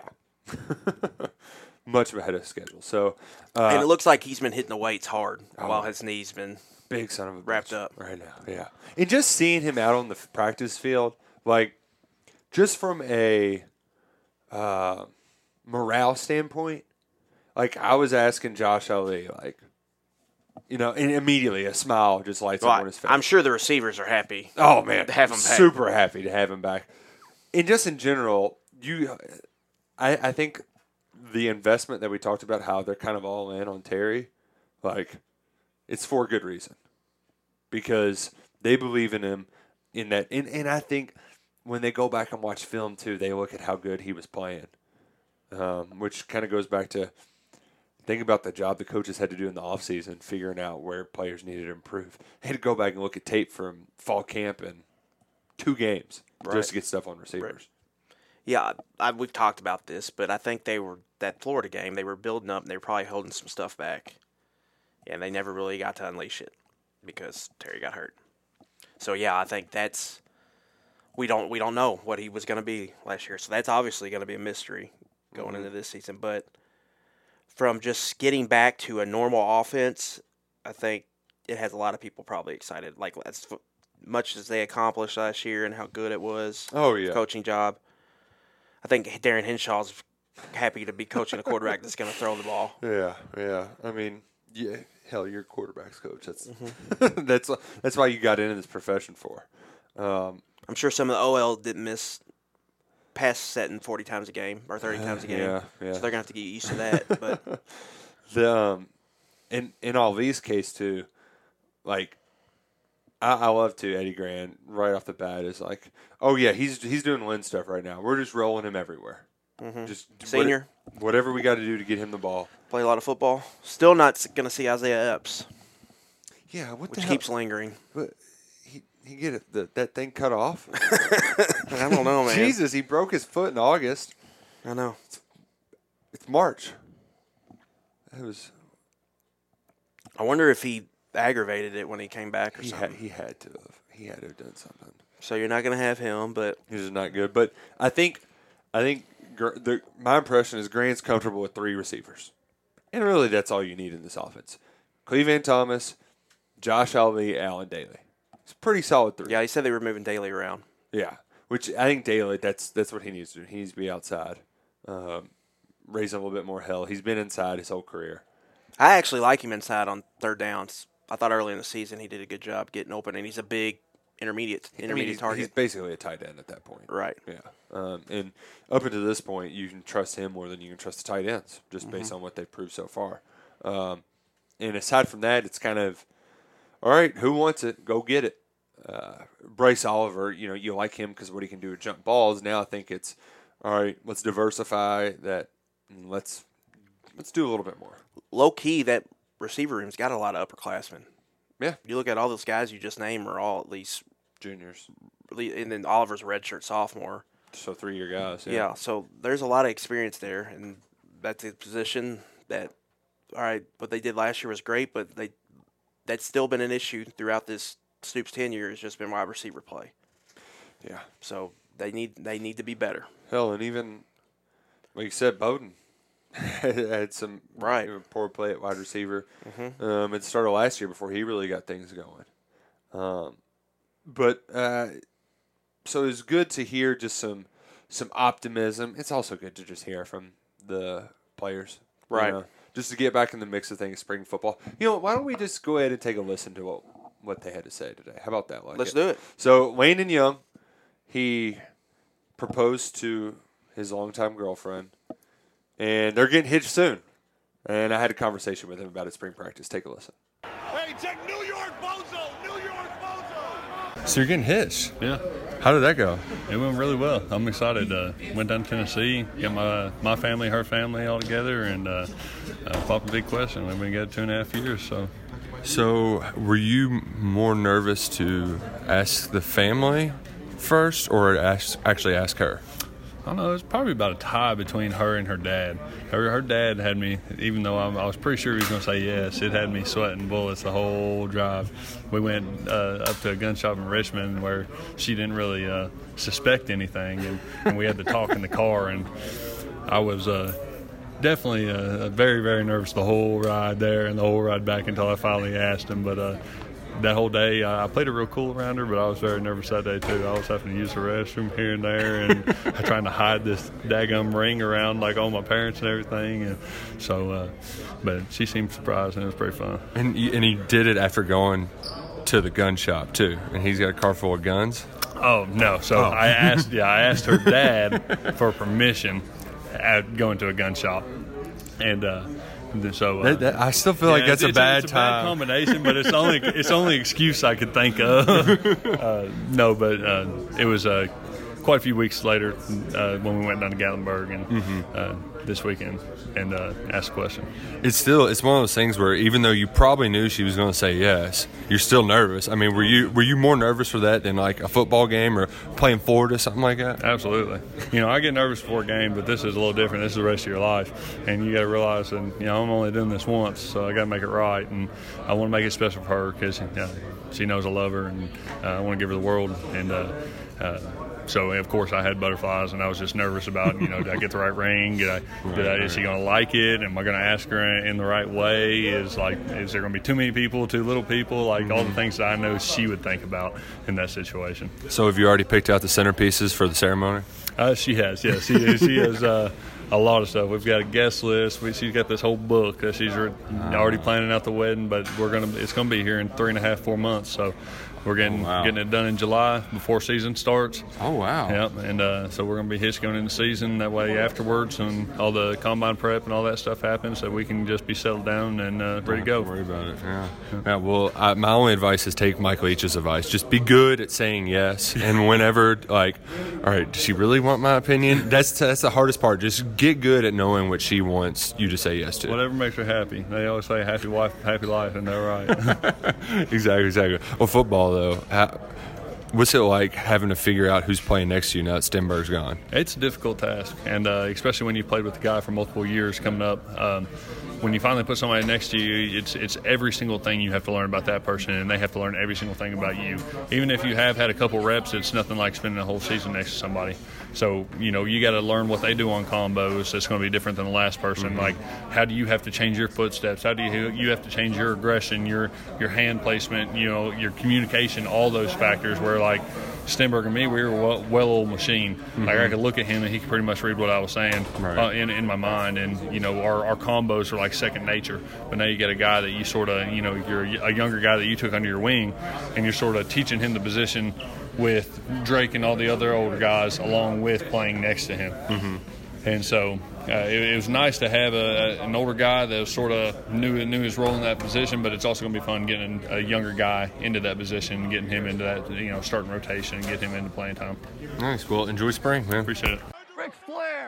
Speaker 7: much ahead of schedule. So, uh,
Speaker 8: and it looks like he's been hitting the weights hard
Speaker 7: Oh.
Speaker 8: while his knee's been
Speaker 7: big son of a
Speaker 8: wrapped
Speaker 7: bitch
Speaker 8: up.
Speaker 7: right now. Yeah, and just seeing him out on the f- practice field, like, just from a uh, morale standpoint, like I was asking Josh Ali, like, you know, and immediately a smile just lights
Speaker 8: Well,
Speaker 7: up on his face.
Speaker 8: I'm sure the receivers are happy.
Speaker 7: Oh man,
Speaker 8: to have him back.
Speaker 7: super happy to have him back. And just in general, you, I, I think the investment that we talked about, how they're kind of all in on Terry, like, it's for a good reason, because they believe in him. In that, and, and I think when they go back and watch film too, they look at how good he was playing, um, which kind of goes back to think about the job the coaches had to do in the offseason, figuring out where players needed to improve. They had to go back and look at tape from fall camp and two games
Speaker 8: Right.
Speaker 7: just to get stuff on receivers.
Speaker 8: Yeah, I, we've talked about this, but I think they were that Florida game. They were building up, and they were probably holding some stuff back, and they never really got to unleash it because Terry got hurt. So yeah, I think that's we don't we don't know what he was going to be last year. So that's obviously going to be a mystery going
Speaker 7: Mm-hmm.
Speaker 8: into this season. But from just getting back to a normal offense, I think it has a lot of people probably excited. Like as f- much as they accomplished last year and how good it was,
Speaker 7: Oh, yeah.
Speaker 8: coaching job. I think Darren Henshaw's happy to be coaching a quarterback that's going to throw the ball.
Speaker 7: Yeah, yeah. I mean, Yeah, hell, you're a quarterback's coach. That's
Speaker 8: Mm-hmm.
Speaker 7: that's that's why you got into this profession for. Um,
Speaker 8: I'm sure some of the O L didn't miss pass setting forty times a game or thirty times a game.
Speaker 7: Yeah, yeah.
Speaker 8: So they're gonna have to get used to that. But
Speaker 7: the um, in in Ali's case too, like I, I love to Eddie Grand right off the bat is like, oh yeah, he's he's doing Lynn stuff right now. We're just rolling him everywhere.
Speaker 8: Mm-hmm.
Speaker 7: Just
Speaker 8: Senior.
Speaker 7: What, whatever we got to do to get him the ball.
Speaker 8: Play a lot of football. Still not gonna see Isaiah Epps,
Speaker 7: Yeah, what
Speaker 8: which
Speaker 7: the hell?
Speaker 8: keeps lingering.
Speaker 7: But he he get it, the, that thing cut off.
Speaker 8: I don't know, man.
Speaker 7: Jesus, he broke his foot in August.
Speaker 8: I know.
Speaker 7: It's March. It was.
Speaker 8: I wonder if he aggravated it when he came back or
Speaker 7: He
Speaker 8: something.
Speaker 7: had, he had to have. He had to have done something.
Speaker 8: So you're not gonna have him, but
Speaker 7: He's just not good. But I think, I think Gr- the, my impression is Grant's comfortable with three receivers, and really that's all you need in this offense. Cleveland Thomas, Josh Alvey, Alan Daly. It's a pretty solid three.
Speaker 8: yeah, he said they were moving Daly around.
Speaker 7: Yeah, which I think Daly, that's that's what he needs to do. He needs to be outside, um, raise a little bit more hell. He's been inside his whole career.
Speaker 8: I actually like him inside on third downs. I thought early in the season he did a good job getting open, and he's a big intermediate
Speaker 7: I mean,
Speaker 8: intermediate
Speaker 7: he's,
Speaker 8: target.
Speaker 7: he's basically a tight end at that point.
Speaker 8: Right.
Speaker 7: Yeah. Um, and up until this point, you can trust him more than you can trust the tight ends, just based
Speaker 8: Mm-hmm.
Speaker 7: on what they've proved so far. Um, and aside from that, it's kind of, all right, who wants it? Go get it. Uh, Bryce Oliver, you know, you like him because what he can do with jump balls. Now I think it's, all right, let's diversify that. And let's let's do a little bit more.
Speaker 8: Low key, that receiver room's got a lot of upperclassmen.
Speaker 7: Yeah.
Speaker 8: You look at all those guys you just named are all at least,
Speaker 7: Juniors.
Speaker 8: and then Oliver's a redshirt sophomore.
Speaker 7: So three-year guys.
Speaker 8: Yeah.
Speaker 7: Yeah.
Speaker 8: so there's a lot of experience there, and that's a position that, all right, what they did last year was great, but they that's still been an issue throughout this Stoops tenure. Has just been wide receiver play.
Speaker 7: Yeah.
Speaker 8: So they need they need to be better.
Speaker 7: Hell, and even, like you said, Bowden had some
Speaker 8: Right.
Speaker 7: you know, poor play at wide receiver.
Speaker 8: Mhm.
Speaker 7: Um, it started last year before he really got things going. Um, but uh, so it's good to hear just some some optimism. It's also good to just hear from the players, you
Speaker 8: Right.
Speaker 7: know, just to get back in the mix of things, spring football. You know, why don't we just go ahead and take a listen to what what they had to say today? How about that? Like
Speaker 8: Let's do it.
Speaker 7: So Landon Young, he proposed to his longtime girlfriend, and they're getting hitched soon. And I had a conversation with him about his spring practice. Take a listen.
Speaker 1: Hey, check New York Bozo! New York Bozo!
Speaker 9: So you're getting hitched.
Speaker 10: Yeah,
Speaker 9: How did that go?
Speaker 10: it went really well. I'm excited. Uh, went down to Tennessee, got my my family, her family all together, and uh, uh, popped a big question. We've been together two and a half years, so
Speaker 9: So were you more nervous to ask the family first or ask, actually ask her?
Speaker 10: I don't know. It's probably about a tie between her and her dad. Her her dad had me, even though I, I was pretty sure he was going to say yes, it had me sweating bullets the whole drive. We went uh, up to a gun shop in Richmond where she didn't really uh, suspect anything, and, and we had to talk in the car, and I was uh, definitely uh, very, very nervous the whole ride there and the whole ride back until I finally asked him. But uh, that whole day, I I played it real cool around her, but I was very nervous that day too. I was having to use the restroom here and there, and trying to hide this daggum ring around like all my parents and everything. And so, uh, but she seemed surprised, and it was pretty fun.
Speaker 9: And you, and he did it after going to the gun shop too, and he's got a car full of guns.
Speaker 10: Oh no! So
Speaker 9: Oh.
Speaker 10: I asked, yeah, I asked her dad for permission at going to a gun shop, and uh, so uh,
Speaker 9: That- that- I still feel like
Speaker 10: yeah,
Speaker 9: that's a
Speaker 10: it's,
Speaker 9: bad
Speaker 10: it's a
Speaker 9: time.
Speaker 10: bad combination, but it's only it's the only excuse I could think of. uh, no, but uh, it was uh, quite a few weeks later uh, when we went down to Gatlinburg and
Speaker 9: Mm-hmm.
Speaker 10: uh, this weekend and uh, asked a question.
Speaker 9: It's still it's one of those things where even though you probably knew she was going to say yes, you're still nervous. I mean, were you were you more nervous for that than like a football game or playing Florida, something like that?
Speaker 10: Absolutely. You know, I get nervous before a game, but this is a little different. This is the rest of your life. And you got to realize that, you know, I'm only doing this once, so I got to make it right. And I want to make it special for her because you know, she knows I love her, and uh, I want to give her the world. And uh, uh, so, of course, I had butterflies, and I was just nervous about, you know, did I get the right ring? Did I, did I, is she going to like it? Am I going to ask her in the right way? Is like, is there going to be too many people, too little people? Like all the things that I know she would think about in that situation.
Speaker 9: So have you already picked out the centerpieces for the ceremony?
Speaker 10: Uh, she has, yes. She, she has uh, a lot of stuff. We've got a guest list. We, she's got this whole book that she's re- already planning out the wedding, but we're gonna it's gonna be here in three and a half, four months. So we're getting
Speaker 9: Oh, wow.
Speaker 10: getting it done in July before season starts.
Speaker 9: Oh, wow.
Speaker 10: Yep, and uh, so we're gonna be hitched going into season. That way, afterwards, and all the combine prep and all that stuff happens, so we can just be settled down and uh, ready to go.
Speaker 9: Don't worry about it. Yeah. Yeah. Well, I, my only advice is take Mike Leach's advice. Just be good at saying yes, and whenever like, all right, does she really want my opinion? That's that's the hardest part. Just get good at knowing what she wants you to say yes to.
Speaker 10: Whatever makes her happy. They always say happy wife, happy life, and they're right.
Speaker 9: exactly, exactly. Well, football though, how, what's it like having to figure out who's playing next to you now that Stenberg's gone?
Speaker 10: It's a difficult task, and uh, especially when you played with the guy for multiple years coming up. Um, when you finally put somebody next to you, it's it's every single thing you have to learn about that person, and they have to learn every single thing about you. Even if you have had a couple reps, it's nothing like spending a whole season next to somebody. So, you know, you got to learn what they do on combos. That's going to be different than the last person.
Speaker 9: Mm-hmm.
Speaker 10: Like, how do you have to change your footsteps? How do you you have to change your aggression, your your hand placement, you know, your communication, all those factors where, like, Stenberg and me, we were a well, well-oiled machine.
Speaker 9: Mm-hmm.
Speaker 10: Like, I could look at him and he could pretty much read what I was saying
Speaker 9: Right.
Speaker 10: uh, in, in my mind. And, you know, our, our combos are like second nature. But now you get a guy that you sort of, you know, you're a younger guy that you took under your wing, and you're sort of teaching him the position with Drake and all the other older guys along with playing next to him.
Speaker 9: Mm-hmm.
Speaker 10: And so uh, it, it was nice to have a, an older guy that sort of knew knew his role in that position, but it's also going to be fun getting a younger guy into that position and getting him into that, you know, starting rotation and get him into playing time.
Speaker 9: Nice. Well, enjoy spring, man.
Speaker 10: Appreciate it.
Speaker 5: Ric Flair!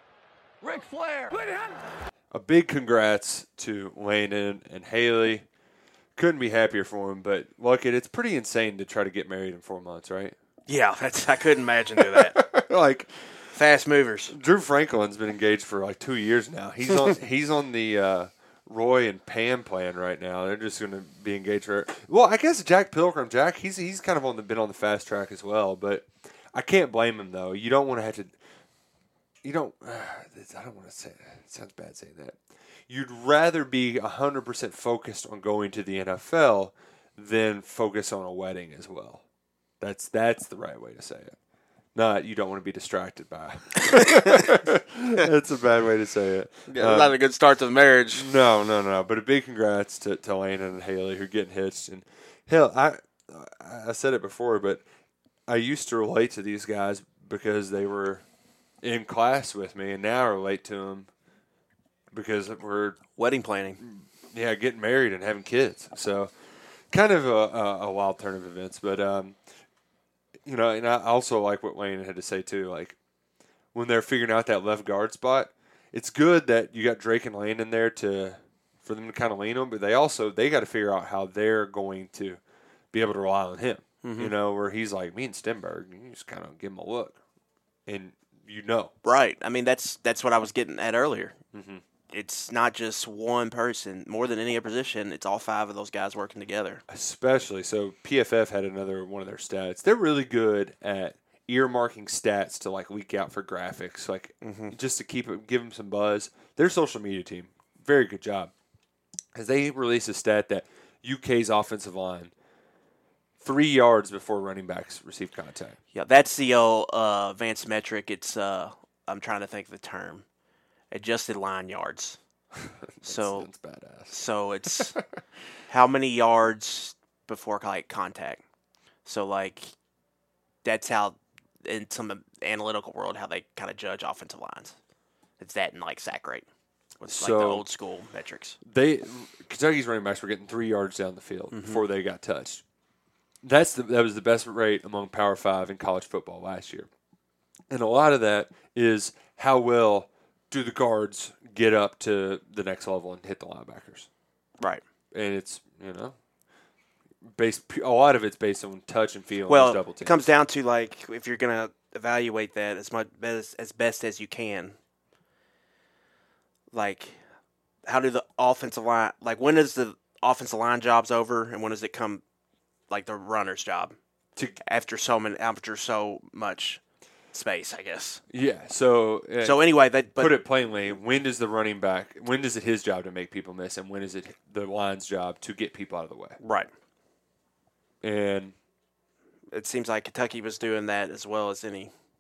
Speaker 5: Ric Flair!
Speaker 7: A big congrats to Landon and Haley. Couldn't be happier for him, but look, it, it's pretty insane to try to get married in four months, right?
Speaker 8: Yeah, that's I couldn't imagine do that.
Speaker 7: Like
Speaker 8: fast movers.
Speaker 7: Drew Franklin's been engaged for like two years now. He's on he's on the uh, Roy and Pam plan right now. They're just going to be engaged for. Well, I guess Jack Pilgrim, Jack, he's he's kind of on the been on the fast track as well. But I can't blame him though. You don't want to have to. You don't. Uh, I don't want to say that. It sounds bad saying that. You'd rather be one hundred percent focused on going to the N F L than focus on a wedding as well. That's that's the right way to say it. Not you don't want to be distracted by. That's a bad way to say it.
Speaker 8: Yeah, um, not a good start to the marriage.
Speaker 7: No, no, no. But a big congrats to, to Landon and Haley who are getting hitched. And hell, I I said it before, but I used to relate to these guys because they were in class with me, and now I relate to them because we're
Speaker 8: wedding planning.
Speaker 7: Yeah, getting married and having kids. So kind of a, a, a wild turn of events. But, um, you know, and I also like what Wayne had to say, too. Like, when they're figuring out that left guard spot, it's good that you got Drake and Landon there to for them to kind of lean on, but they also they got to figure out how they're going to be able to rely on him.
Speaker 8: Mm-hmm.
Speaker 7: You know, where he's like, me and Stenberg, you just kind of give him a look. And you know.
Speaker 8: Right. I mean, that's that's what I was getting at earlier.
Speaker 7: Mm-hmm.
Speaker 8: It's not just one person. More than any other position, it's all five of those guys working together.
Speaker 7: Especially, so P F F had another one of their stats. They're really good at earmarking stats to like leak out for graphics, like
Speaker 8: mm-hmm.
Speaker 7: just to keep it, give them some buzz. Their social media team, very good job, because they released a stat that U K's offensive line three yards before running backs receive contact.
Speaker 8: Yeah, that's the old uh, advanced metric. It's uh, I'm trying to think of the term. Adjusted line yards.
Speaker 7: that's,
Speaker 8: so
Speaker 7: that's badass.
Speaker 8: So it's how many yards before like contact. So like that's how in some analytical world how they kind of judge offensive lines. It's that and like sack rate. With
Speaker 7: so
Speaker 8: like the old school metrics.
Speaker 7: They Kentucky's running backs were getting three yards down the field
Speaker 8: mm-hmm.
Speaker 7: before they got touched. That's the, that was the best rate among Power Five in college football last year, and a lot of that is how well do the guards get up to the next level and hit the linebackers?
Speaker 8: Right.
Speaker 7: And it's, you know, based a lot of it's based on touch and feel.
Speaker 8: Well,
Speaker 7: double teams.
Speaker 8: It comes down to, like, if you're going to evaluate that as much as, as best as you can, like, how do the offensive line, like, when is the offensive line job's over and when does it come, like, the runner's job?
Speaker 7: To,
Speaker 8: after so many, after so much space, I guess.
Speaker 7: Yeah. So. Uh,
Speaker 8: so anyway, that but,
Speaker 7: put it plainly. When does the running back? When is it his job to make people miss, and when is it the line's job to get people out of the way?
Speaker 8: Right.
Speaker 7: And
Speaker 8: it seems like Kentucky was doing that as well as any.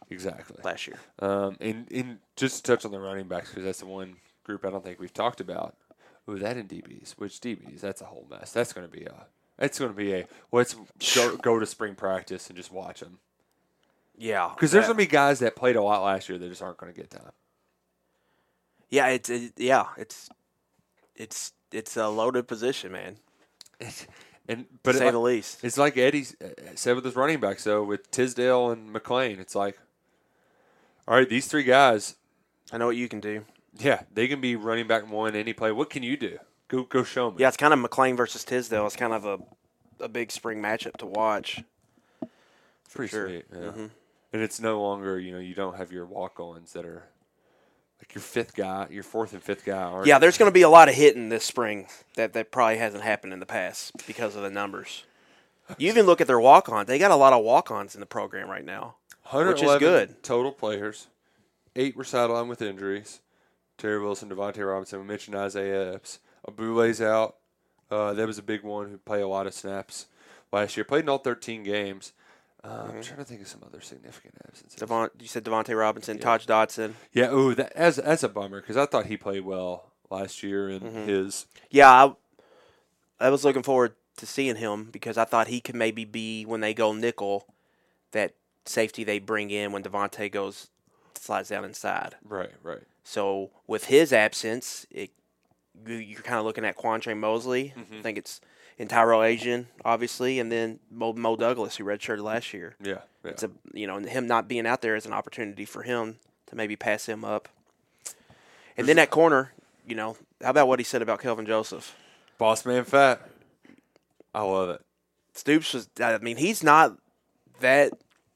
Speaker 7: Exactly.
Speaker 8: last year.
Speaker 7: Um, and, and just to touch on the running backs, because that's the one group I don't think we've talked about. Ooh, that in D Bs. Which D Bs? That's a whole mess. That's going to be a. That's going to be a. Let's go, go to spring practice and just watch them.
Speaker 8: Yeah,
Speaker 7: because there's going to be guys that played a lot last year that just aren't going to get time.
Speaker 8: Yeah, it's it, yeah, it's it's it's a loaded position, man.
Speaker 7: It's, and but
Speaker 8: to say
Speaker 7: it,
Speaker 8: the least,
Speaker 7: it's like Eddie said with his running backs. though, with Tisdale and McLean, it's like, all right, these three guys.
Speaker 8: I know what you can do.
Speaker 7: Yeah, they can be running back one any play. What can you do? Go go show me.
Speaker 8: Yeah, it's kind of McLean versus Tisdale. It's kind of a a big spring matchup to watch. For
Speaker 7: Pretty
Speaker 8: sure.
Speaker 7: sweet. Yeah.
Speaker 8: Mm-hmm.
Speaker 7: And it's no longer, you know, you don't have your walk-ons that are like your fifth guy, your fourth and fifth guy. Aren't
Speaker 8: Yeah, there's going to be a lot of hitting this spring that, that probably hasn't happened in the past because of the numbers. You even look at their walk-ons. They got a lot of walk-ons in the program right now, which is good.
Speaker 7: Total players. Eight were sidelined with injuries. Terry Wilson, Devontae Robinson. We mentioned Isaiah Epps. Abule's out. Uh, that was a big one who played a lot of snaps last year. Played in all thirteen games. Uh, mm-hmm. I'm trying to think of some other significant absences.
Speaker 8: Devon, you said Devontae Robinson,
Speaker 7: yeah.
Speaker 8: Taj Dotson.
Speaker 7: Yeah, ooh, that, as, that's a bummer because I thought he played well last year in mm-hmm. his.
Speaker 8: Yeah, I, I was looking forward to seeing him because I thought he could maybe be, when they go nickel, that safety they bring in when Devontae goes, slides down inside.
Speaker 7: Right, right.
Speaker 8: So with his absence, it, you're kind of looking at Quantre Mosley. Mm-hmm. I think it's in Tyrell Asian, obviously, and then Mo, Mo Douglas, who redshirted last year.
Speaker 7: Yeah, yeah.
Speaker 8: It's a you know him not being out there is an opportunity for him to maybe pass him up. And then at corner, you know, how about what he said about Kelvin Joseph?
Speaker 7: Boss man fat. I love it.
Speaker 8: Stoops was. I mean, he's not that.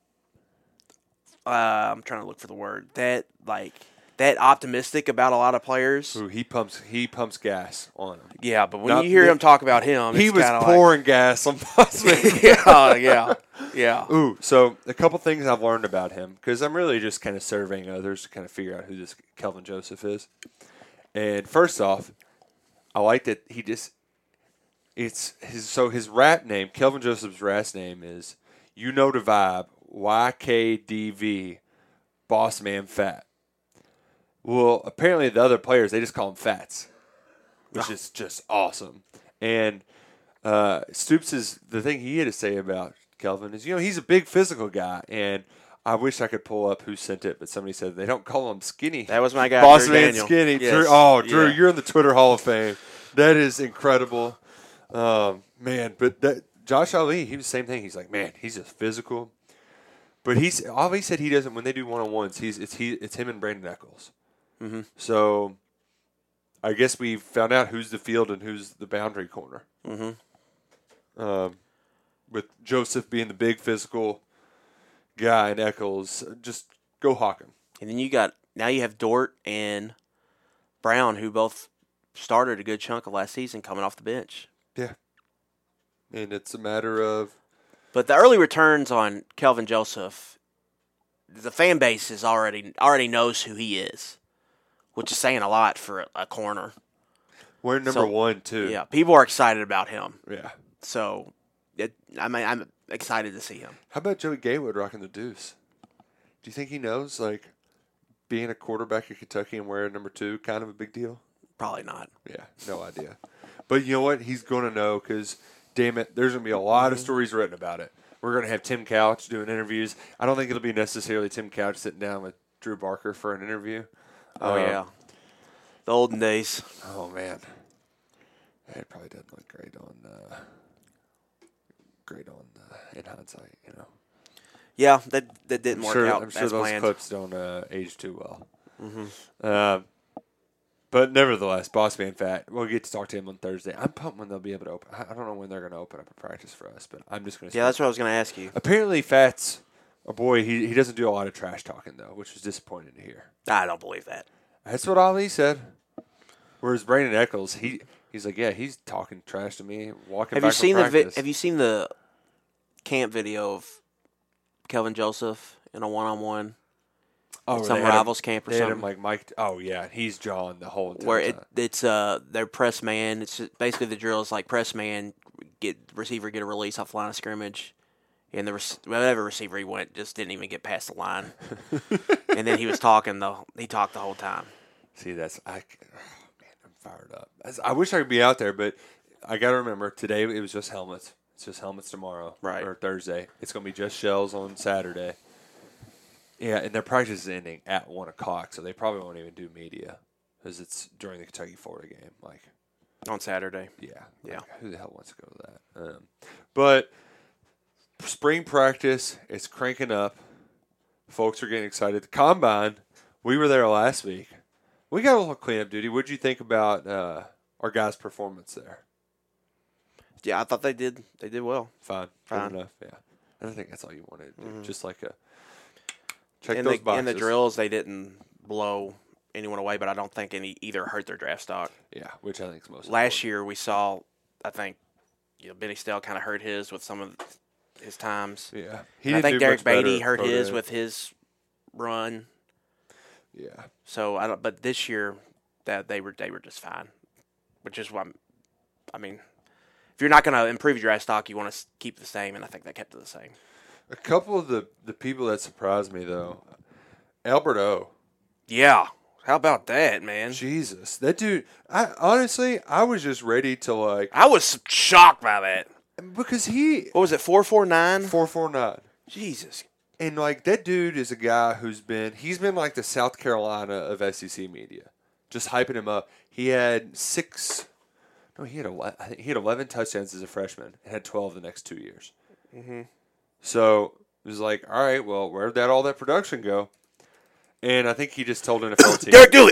Speaker 8: Uh, I'm trying to look for the word that like. That optimistic about a lot of players.
Speaker 7: Ooh, he pumps he pumps gas on them.
Speaker 8: Yeah, but when
Speaker 7: Not,
Speaker 8: you hear
Speaker 7: yeah,
Speaker 8: him talk about him,
Speaker 7: he
Speaker 8: it's
Speaker 7: was pouring
Speaker 8: like,
Speaker 7: gas on Bossman.
Speaker 8: yeah, yeah, yeah.
Speaker 7: Ooh, so a couple things I've learned about him because I'm really just kind of surveying others to kind of figure out who this Kelvin Joseph is. And first off, I like that he just it's his so his rap name, Kelvin Joseph's rap name is You Know the Vibe, Y K D V, Boss Man Fat. Well, apparently the other players, they just call him Fats, which is just awesome. And uh, Stoops is the thing he had to say about Kelvin is, you know, he's a big physical guy, and I wish I could pull up who sent it, but somebody said they don't call him skinny.
Speaker 8: That was my guy,
Speaker 7: Boss
Speaker 8: Drew
Speaker 7: Man
Speaker 8: Daniel.
Speaker 7: Skinny.
Speaker 8: Yes.
Speaker 7: Drew, oh, Drew,
Speaker 8: yeah.
Speaker 7: you're in the Twitter Hall of Fame. That is incredible. Um, man, but that, Josh Ali, he was the same thing. He's like, man, he's just physical. But he's all he said he doesn't, when they do one-on-ones, he's it's he it's him and Brandon Eccles.
Speaker 8: Mm-hmm.
Speaker 7: So, I guess we found out who's the field and who's the boundary corner.
Speaker 8: Mm-hmm.
Speaker 7: Um, with Joseph being the big physical guy and Eccles, just go hawk him.
Speaker 8: And then you got now you have Dort and Brown, who both started a good chunk of last season coming off the bench.
Speaker 7: Yeah, and it's a matter of.
Speaker 8: But the early returns on Kelvin Joseph, the fan base is already already knows who he is. Which is saying a lot for a, a corner.
Speaker 7: We're number
Speaker 8: so,
Speaker 7: one, too.
Speaker 8: Yeah, people are excited about him.
Speaker 7: Yeah.
Speaker 8: So, it, I mean, I'm excited to see him.
Speaker 7: How about Joey Gatewood rocking the deuce? Do you think he knows, like, being a quarterback at Kentucky and wearing number two, kind of a big deal?
Speaker 8: Probably not.
Speaker 7: Yeah, no idea. But you know what? He's going to know because, damn it, there's going to be a lot of stories written about it. We're going to have Tim Couch doing interviews. I don't think it'll be necessarily Tim Couch sitting down with Drew Barker for an interview.
Speaker 8: Oh,
Speaker 7: um,
Speaker 8: yeah. The olden days.
Speaker 7: Oh, man. It probably doesn't look great on, uh, great on uh, in hindsight, you know.
Speaker 8: Yeah, that that didn't
Speaker 7: I'm
Speaker 8: work
Speaker 7: sure,
Speaker 8: out
Speaker 7: I'm sure
Speaker 8: as
Speaker 7: those
Speaker 8: planned.
Speaker 7: clips don't uh, age too well.
Speaker 8: Mm-hmm.
Speaker 7: Uh, but nevertheless, Boss Man Fat, we'll get to talk to him on Thursday. I'm pumped when they'll be able to open. I don't know when they're going to open up a practice for us, but I'm just going to
Speaker 8: Yeah, that's what I was going to ask you.
Speaker 7: Apparently, Fat's a boy. He, he doesn't do a lot of trash talking, though, which was disappointing to hear.
Speaker 8: I don't believe that.
Speaker 7: That's what Ali said. Whereas Brandon Eccles, he he's like, yeah, he's talking trash to me, walking
Speaker 8: Have
Speaker 7: back
Speaker 8: you seen
Speaker 7: from
Speaker 8: the vi-
Speaker 7: practice.
Speaker 8: Have you seen the camp video of Kelvin Joseph in a one-on-one?
Speaker 7: Oh,
Speaker 8: some
Speaker 7: they had
Speaker 8: rivals
Speaker 7: him,
Speaker 8: camp or
Speaker 7: they
Speaker 8: something.
Speaker 7: Had him like Mike. Oh yeah, he's jawing the whole entire
Speaker 8: Where it,
Speaker 7: time.
Speaker 8: it's uh their press man. It's just, basically the drill is like press man, get receiver get a release off the line of scrimmage, And the rec- whatever receiver he went just didn't even get past the line. And then he was talking the he talked the whole time.
Speaker 7: See, that's I. Oh man, I'm fired up. That's, I wish I could be out there, but I got to remember today it was just helmets. It's just helmets tomorrow,
Speaker 8: right?
Speaker 7: Or Thursday. It's gonna be just shells on Saturday. Yeah, and their practice is ending at one o'clock, so they probably won't even do media because it's during the Kentucky Florida game, like
Speaker 8: on Saturday.
Speaker 7: Yeah,
Speaker 8: yeah.
Speaker 7: Like, who the hell wants to go to that? Um, but spring practice is cranking up. Folks are getting excited. The combine, we were there last week. We got a little cleanup duty. What did you think about uh, our guys' performance there?
Speaker 8: Yeah, I thought they did. They did well.
Speaker 7: Fine,
Speaker 8: fine
Speaker 7: enough. Yeah, I think that's all you wanted to do.
Speaker 8: Mm-hmm.
Speaker 7: Just like a check
Speaker 8: in
Speaker 7: those
Speaker 8: the,
Speaker 7: boxes.
Speaker 8: In the drills, they didn't blow anyone away, but I don't think any either hurt their draft stock.
Speaker 7: Yeah, which I think is most.
Speaker 8: Last
Speaker 7: important.
Speaker 8: year we saw, I think, you know, Benny Stell kind of hurt his with some of his times.
Speaker 7: Yeah,
Speaker 8: he I think Derek Beatty hurt his with his run.
Speaker 7: Yeah.
Speaker 8: So I don't. But this year, that they were they were just fine, which is what I'm, I mean, if you're not going to improve your draft stock, you want to keep the same, and I think they kept it the same.
Speaker 7: A couple of the the people that surprised me though, Albert O.
Speaker 8: Yeah. How about that, man?
Speaker 7: Jesus, that dude. I honestly, I was just ready to like.
Speaker 8: I was shocked by that
Speaker 7: because he.
Speaker 8: What was it? Four four nine.
Speaker 7: Four four nine.
Speaker 8: Jesus.
Speaker 7: And like that dude is a guy who's been. He's been like the South Carolina of S E C media, just hyping him up. He had six. No, he had eleven. I think he had eleven touchdowns as a freshman and had twelve the next two years.
Speaker 8: Mm-hmm.
Speaker 7: So it was like, all right, well, where'd that all that production go? And I think he just told N F L teams.
Speaker 8: Derek Dooley.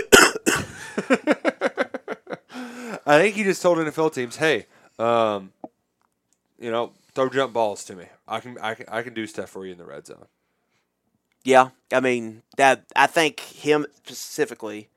Speaker 7: I think he just told N F L teams, "Hey, um, you know, throw jump balls to me. I can, I can, I can do stuff for you in the red zone."
Speaker 8: Yeah, I mean that. I think him specifically.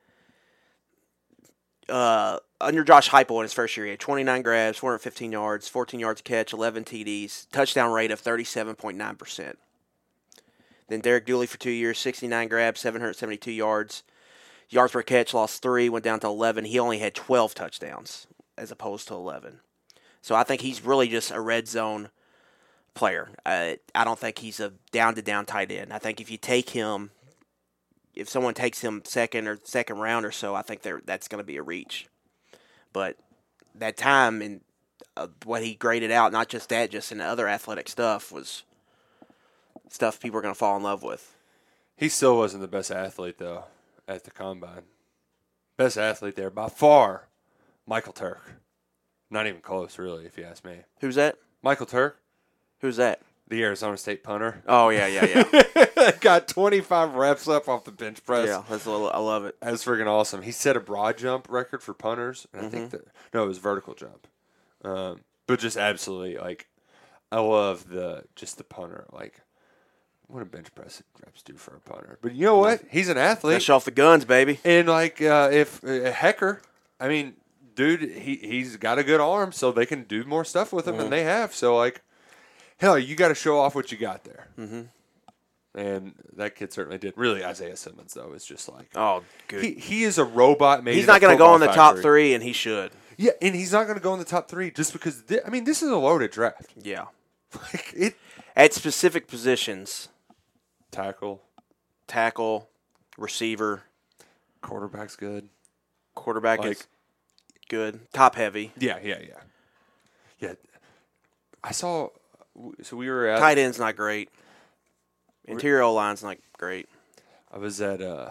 Speaker 8: Uh, under Josh Heupel in his first year, he had twenty-nine grabs, four hundred fifteen yards, fourteen yards a catch, eleven T Ds, touchdown rate of thirty-seven point nine percent. Then Derek Dooley for two years, sixty-nine grabs, seven hundred seventy-two yards. Yards per catch, lost three, went down to eleven. He only had twelve touchdowns as opposed to eleven. So I think he's really just a red zone player. Uh, I don't think he's a down-to-down tight end. I think if you take him, if someone takes him second or second round or so, I think that's going to be a reach. But that time and uh, what he graded out, not just that, just in the other athletic stuff, was stuff people are going to fall in love with.
Speaker 7: He still wasn't the best athlete, though, at the combine. Best athlete there, by far, Michael Turk. Not even close, really, if you ask me.
Speaker 8: Who's that?
Speaker 7: Michael Turk.
Speaker 8: Who's that?
Speaker 7: The Arizona State punter.
Speaker 8: Oh, yeah, yeah, yeah.
Speaker 7: Got twenty-five reps up off the bench press.
Speaker 8: Yeah, that's a little, I love it.
Speaker 7: That's freaking awesome. He set a broad jump record for punters. And
Speaker 8: mm-hmm.
Speaker 7: I think that, no, it was vertical jump. Um, but just absolutely, like, I love the, just the punter, like, what a bench press reps do for a punter. But you know what? He's an athlete.
Speaker 8: Let's show off the guns, baby.
Speaker 7: And, like, uh, if uh, Hecker, I mean, dude, he, he's got a good arm, so they can do more stuff with him
Speaker 8: mm-hmm.
Speaker 7: than they have. So, like, hell, you got to show off what you got there.
Speaker 8: Mm-hmm.
Speaker 7: And that kid certainly did. Really, Isaiah Simmons, though, is just like...
Speaker 8: Oh, good.
Speaker 7: He, he is a robot made
Speaker 8: He's
Speaker 7: in
Speaker 8: not going to go in the
Speaker 7: factory.
Speaker 8: top three, and he should.
Speaker 7: Yeah, and he's not going to go in the top three just because... Th- I mean, this is a loaded draft.
Speaker 8: Yeah.
Speaker 7: Like it
Speaker 8: At specific positions.
Speaker 7: Tackle.
Speaker 8: Tackle. Receiver.
Speaker 7: Quarterback's good.
Speaker 8: Quarterback
Speaker 7: like,
Speaker 8: is good. Top heavy.
Speaker 7: Yeah, yeah, yeah. Yeah. I saw... So we were at...
Speaker 8: Tight end's not great. Interior O-line's not great.
Speaker 7: I was at uh,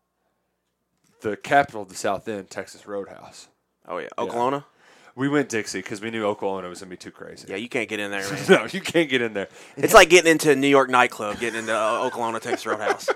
Speaker 7: the capital of the South End, Texas Roadhouse.
Speaker 8: Oh, yeah. Oklahoma?
Speaker 7: Yeah. We went Dixie because we knew Oklahoma was going to be too crazy.
Speaker 8: Yeah, you can't get in there, man.
Speaker 7: No, you can't get in there.
Speaker 8: It's like getting into a New York nightclub, getting into uh, Oklahoma, Texas Roadhouse.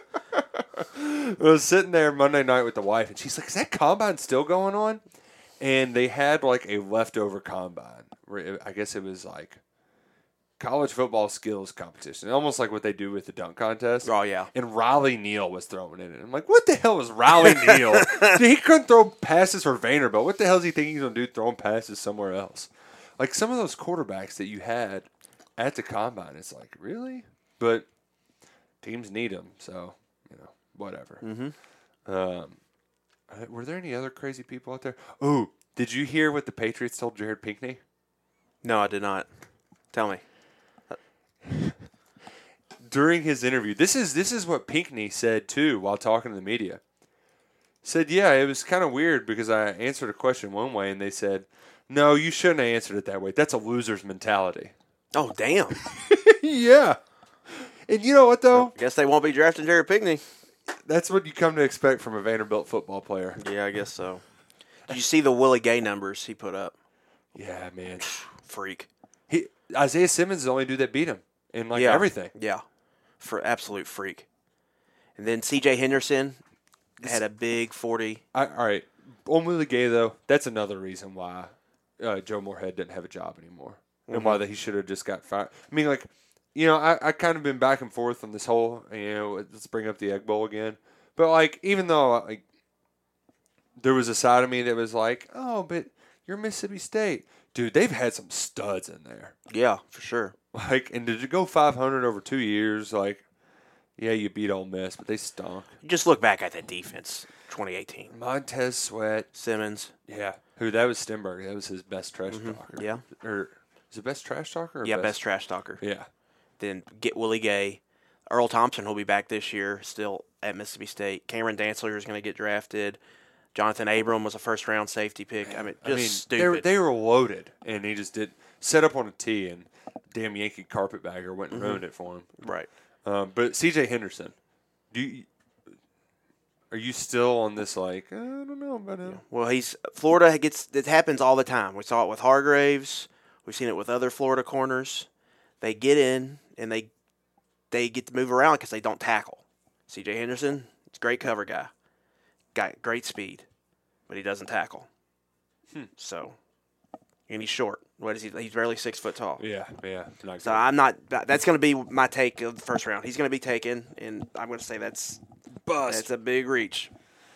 Speaker 7: I was sitting there Monday night with the wife, and she's like, is that combine still going on? And they had like a leftover combine. I guess it was like college football skills competition, almost like what they do with the dunk contest.
Speaker 8: Oh, yeah.
Speaker 7: And Riley Neal was throwing in it. I'm like, what the hell is Riley Neal? Dude, he couldn't throw passes for Vanderbilt. What the hell does he think he's going to do throwing passes somewhere else? Like some of those quarterbacks that you had at the combine, it's like, really? But teams need them, so, you know, whatever.
Speaker 8: Mm-hmm.
Speaker 7: Um, were there any other crazy people out there? Oh, did you hear what the Patriots told Jared Pinkney?
Speaker 8: No, I did not. Tell me.
Speaker 7: during his interview, this is this is what Pinckney said too while talking to the media. Said, yeah, it was kind of weird because I answered a question one way and they said, no, you shouldn't have answered it that way. That's a loser's mentality.
Speaker 8: Oh, damn.
Speaker 7: Yeah. And you know what, though?
Speaker 8: I guess they won't be drafting Jared Pinckney.
Speaker 7: That's what you come to expect from a Vanderbilt football player.
Speaker 8: Yeah, I guess so. Did you see the Willie Gay numbers he put up?
Speaker 7: Yeah, man.
Speaker 8: Freak.
Speaker 7: He Isaiah Simmons is the only dude that beat him in, like,
Speaker 8: yeah.
Speaker 7: everything.
Speaker 8: Yeah. For absolute freak. And then C J Henderson had a big forty.
Speaker 7: I, all right. On Willie Gay, though, that's another reason why uh, Joe Moorhead didn't have a job anymore. Mm-hmm. And why that he should have just got fired. I mean, like, you know, I, I kind of been back and forth on this whole, you know, let's bring up the Egg Bowl again. But, like, even though, like, there was a side of me that was like, oh, but you're Mississippi State. Dude, they've had some studs in there.
Speaker 8: Yeah, for sure.
Speaker 7: Like, and did you go five hundred over two years? Like, yeah, you beat Ole Miss, but they stunk.
Speaker 8: Just look back at that defense, twenty eighteen.
Speaker 7: Montez Sweat.
Speaker 8: Simmons.
Speaker 7: Yeah. Who, that was Stenberg. That was his best trash
Speaker 8: mm-hmm.
Speaker 7: talker.
Speaker 8: Yeah.
Speaker 7: Or, is it best trash talker? Or
Speaker 8: yeah,
Speaker 7: best?
Speaker 8: best trash talker.
Speaker 7: Yeah.
Speaker 8: Then get Willie Gay. Earl Thompson will be back this year, still at Mississippi State. Cameron Dantzler is going to get drafted. Jonathan Abram was a first-round safety pick. I mean, just
Speaker 7: I mean,
Speaker 8: stupid.
Speaker 7: They were, they were loaded, and he just did set up on a tee, and damn Yankee carpetbagger went and
Speaker 8: mm-hmm.
Speaker 7: ruined it for him.
Speaker 8: Right.
Speaker 7: Um, but C J Henderson, do you, are you still on this, like, I don't know about him?
Speaker 8: Well, he's Florida gets it happens all the time. We saw it with Hargraves. We've seen it with other Florida corners. They get in, and they they get to move around because they don't tackle. C J Henderson, he's a great cover guy. Got great speed, but he doesn't tackle.
Speaker 7: Hmm.
Speaker 8: So, and he's short. What is he? He's barely six foot tall.
Speaker 7: Yeah, yeah. Not
Speaker 8: so
Speaker 7: good.
Speaker 8: I'm not. That's going to be my take of the first round. He's going to be taken, and I'm going to say that's
Speaker 7: bust.
Speaker 8: That's a big reach.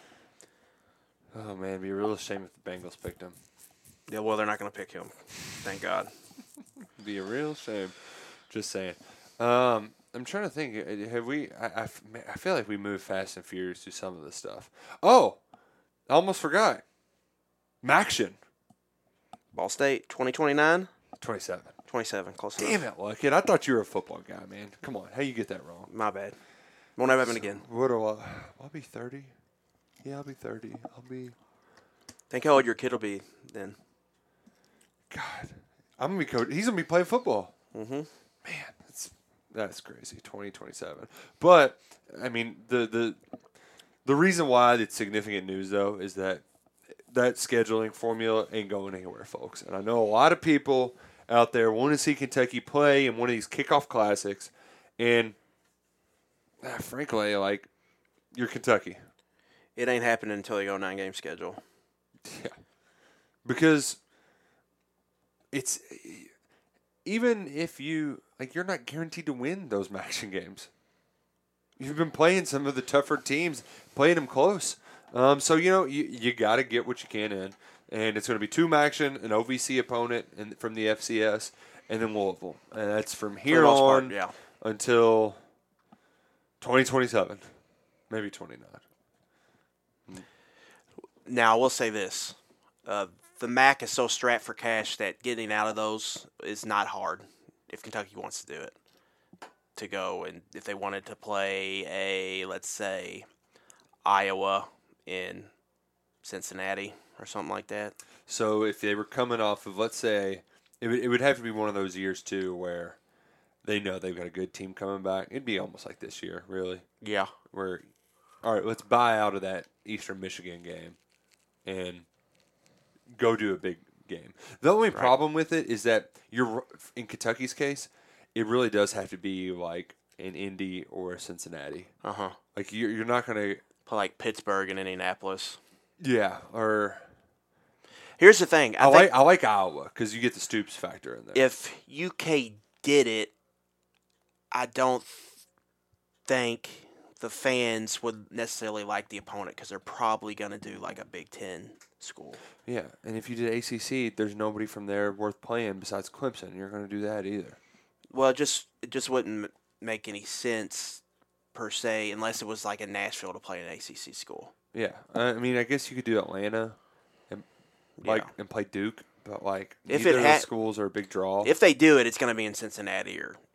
Speaker 7: Oh man, it'd be a real shame if the Bengals picked him.
Speaker 8: Yeah, well, they're not going to pick him. Thank God.
Speaker 7: It'd be a real shame. Just saying. Um, I'm trying to think. Have we? I, I, I feel like we moved fast and furious through some of this stuff. Oh, I almost forgot. Maction.
Speaker 8: Ball State, twenty twenty-nine?
Speaker 7: twenty-seven.
Speaker 8: twenty-seven, close
Speaker 7: Damn
Speaker 8: enough.
Speaker 7: it, Luckett. I thought you were a football guy, man. Come on. How you get that wrong?
Speaker 8: My bad. Won't ever happen again.
Speaker 7: What do I? I'll be thirty. Yeah, I'll be thirty. I'll be.
Speaker 8: Think how old your kid will be then.
Speaker 7: God. I'm going to be coach. He's going to be playing football.
Speaker 8: Mm-hmm.
Speaker 7: Man, that's that's crazy. twenty twenty-seven. But, I mean, the, the, the reason why it's significant news, though, is that that scheduling formula ain't going anywhere, folks. And I know a lot of people out there want to see Kentucky play in one of these kickoff classics. And, ah, frankly, like, you're Kentucky.
Speaker 8: It ain't happening until you go nine-game schedule.
Speaker 7: Yeah. Because it's even if you like, you're not guaranteed to win those Maction games. You've been playing some of the tougher teams, playing them close. Um, so you know you you got to get what you can in, and it's going to be two Maction, an O V C opponent, and from the F C S, and then Louisville, and that's from here on
Speaker 8: part, yeah.
Speaker 7: until twenty twenty-seven, maybe twenty-nine.
Speaker 8: Now, I will say this. Uh, the M A C is so strapped for cash that getting out of those is not hard if Kentucky wants to do it. To go, and if they wanted to play a, let's say, Iowa in Cincinnati or something like that.
Speaker 7: So if they were coming off of, let's say, it would, it would have to be one of those years, too, where they know they've got a good team coming back. It'd be almost like this year, really.
Speaker 8: Yeah.
Speaker 7: Where, all right, let's buy out of that Eastern Michigan game and go do a big game. The only right. problem with it is that you're in Kentucky's case, it really does have to be like an Indy or a Cincinnati.
Speaker 8: Uh-huh.
Speaker 7: Like, you're, you're not going to
Speaker 8: play like Pittsburgh and Indianapolis.
Speaker 7: Yeah, or
Speaker 8: here's the thing. I,
Speaker 7: I
Speaker 8: think
Speaker 7: like I like Iowa because you get the Stoops factor in there.
Speaker 8: If U K did it, I don't think the fans would necessarily like the opponent because they're probably going to do like a Big Ten school.
Speaker 7: Yeah, and if you did A C C, there's nobody from there worth playing besides Clemson. You're going to do that either.
Speaker 8: Well, it just it just wouldn't make any sense per se unless it was like in Nashville to play an A C C school.
Speaker 7: Yeah, I mean, I guess you could do Atlanta and like
Speaker 8: Yeah.
Speaker 7: and play Duke, but like
Speaker 8: If
Speaker 7: neither
Speaker 8: it
Speaker 7: of
Speaker 8: ha-
Speaker 7: those schools are a big draw.
Speaker 8: If they do it, it's going to be in Cincinnati or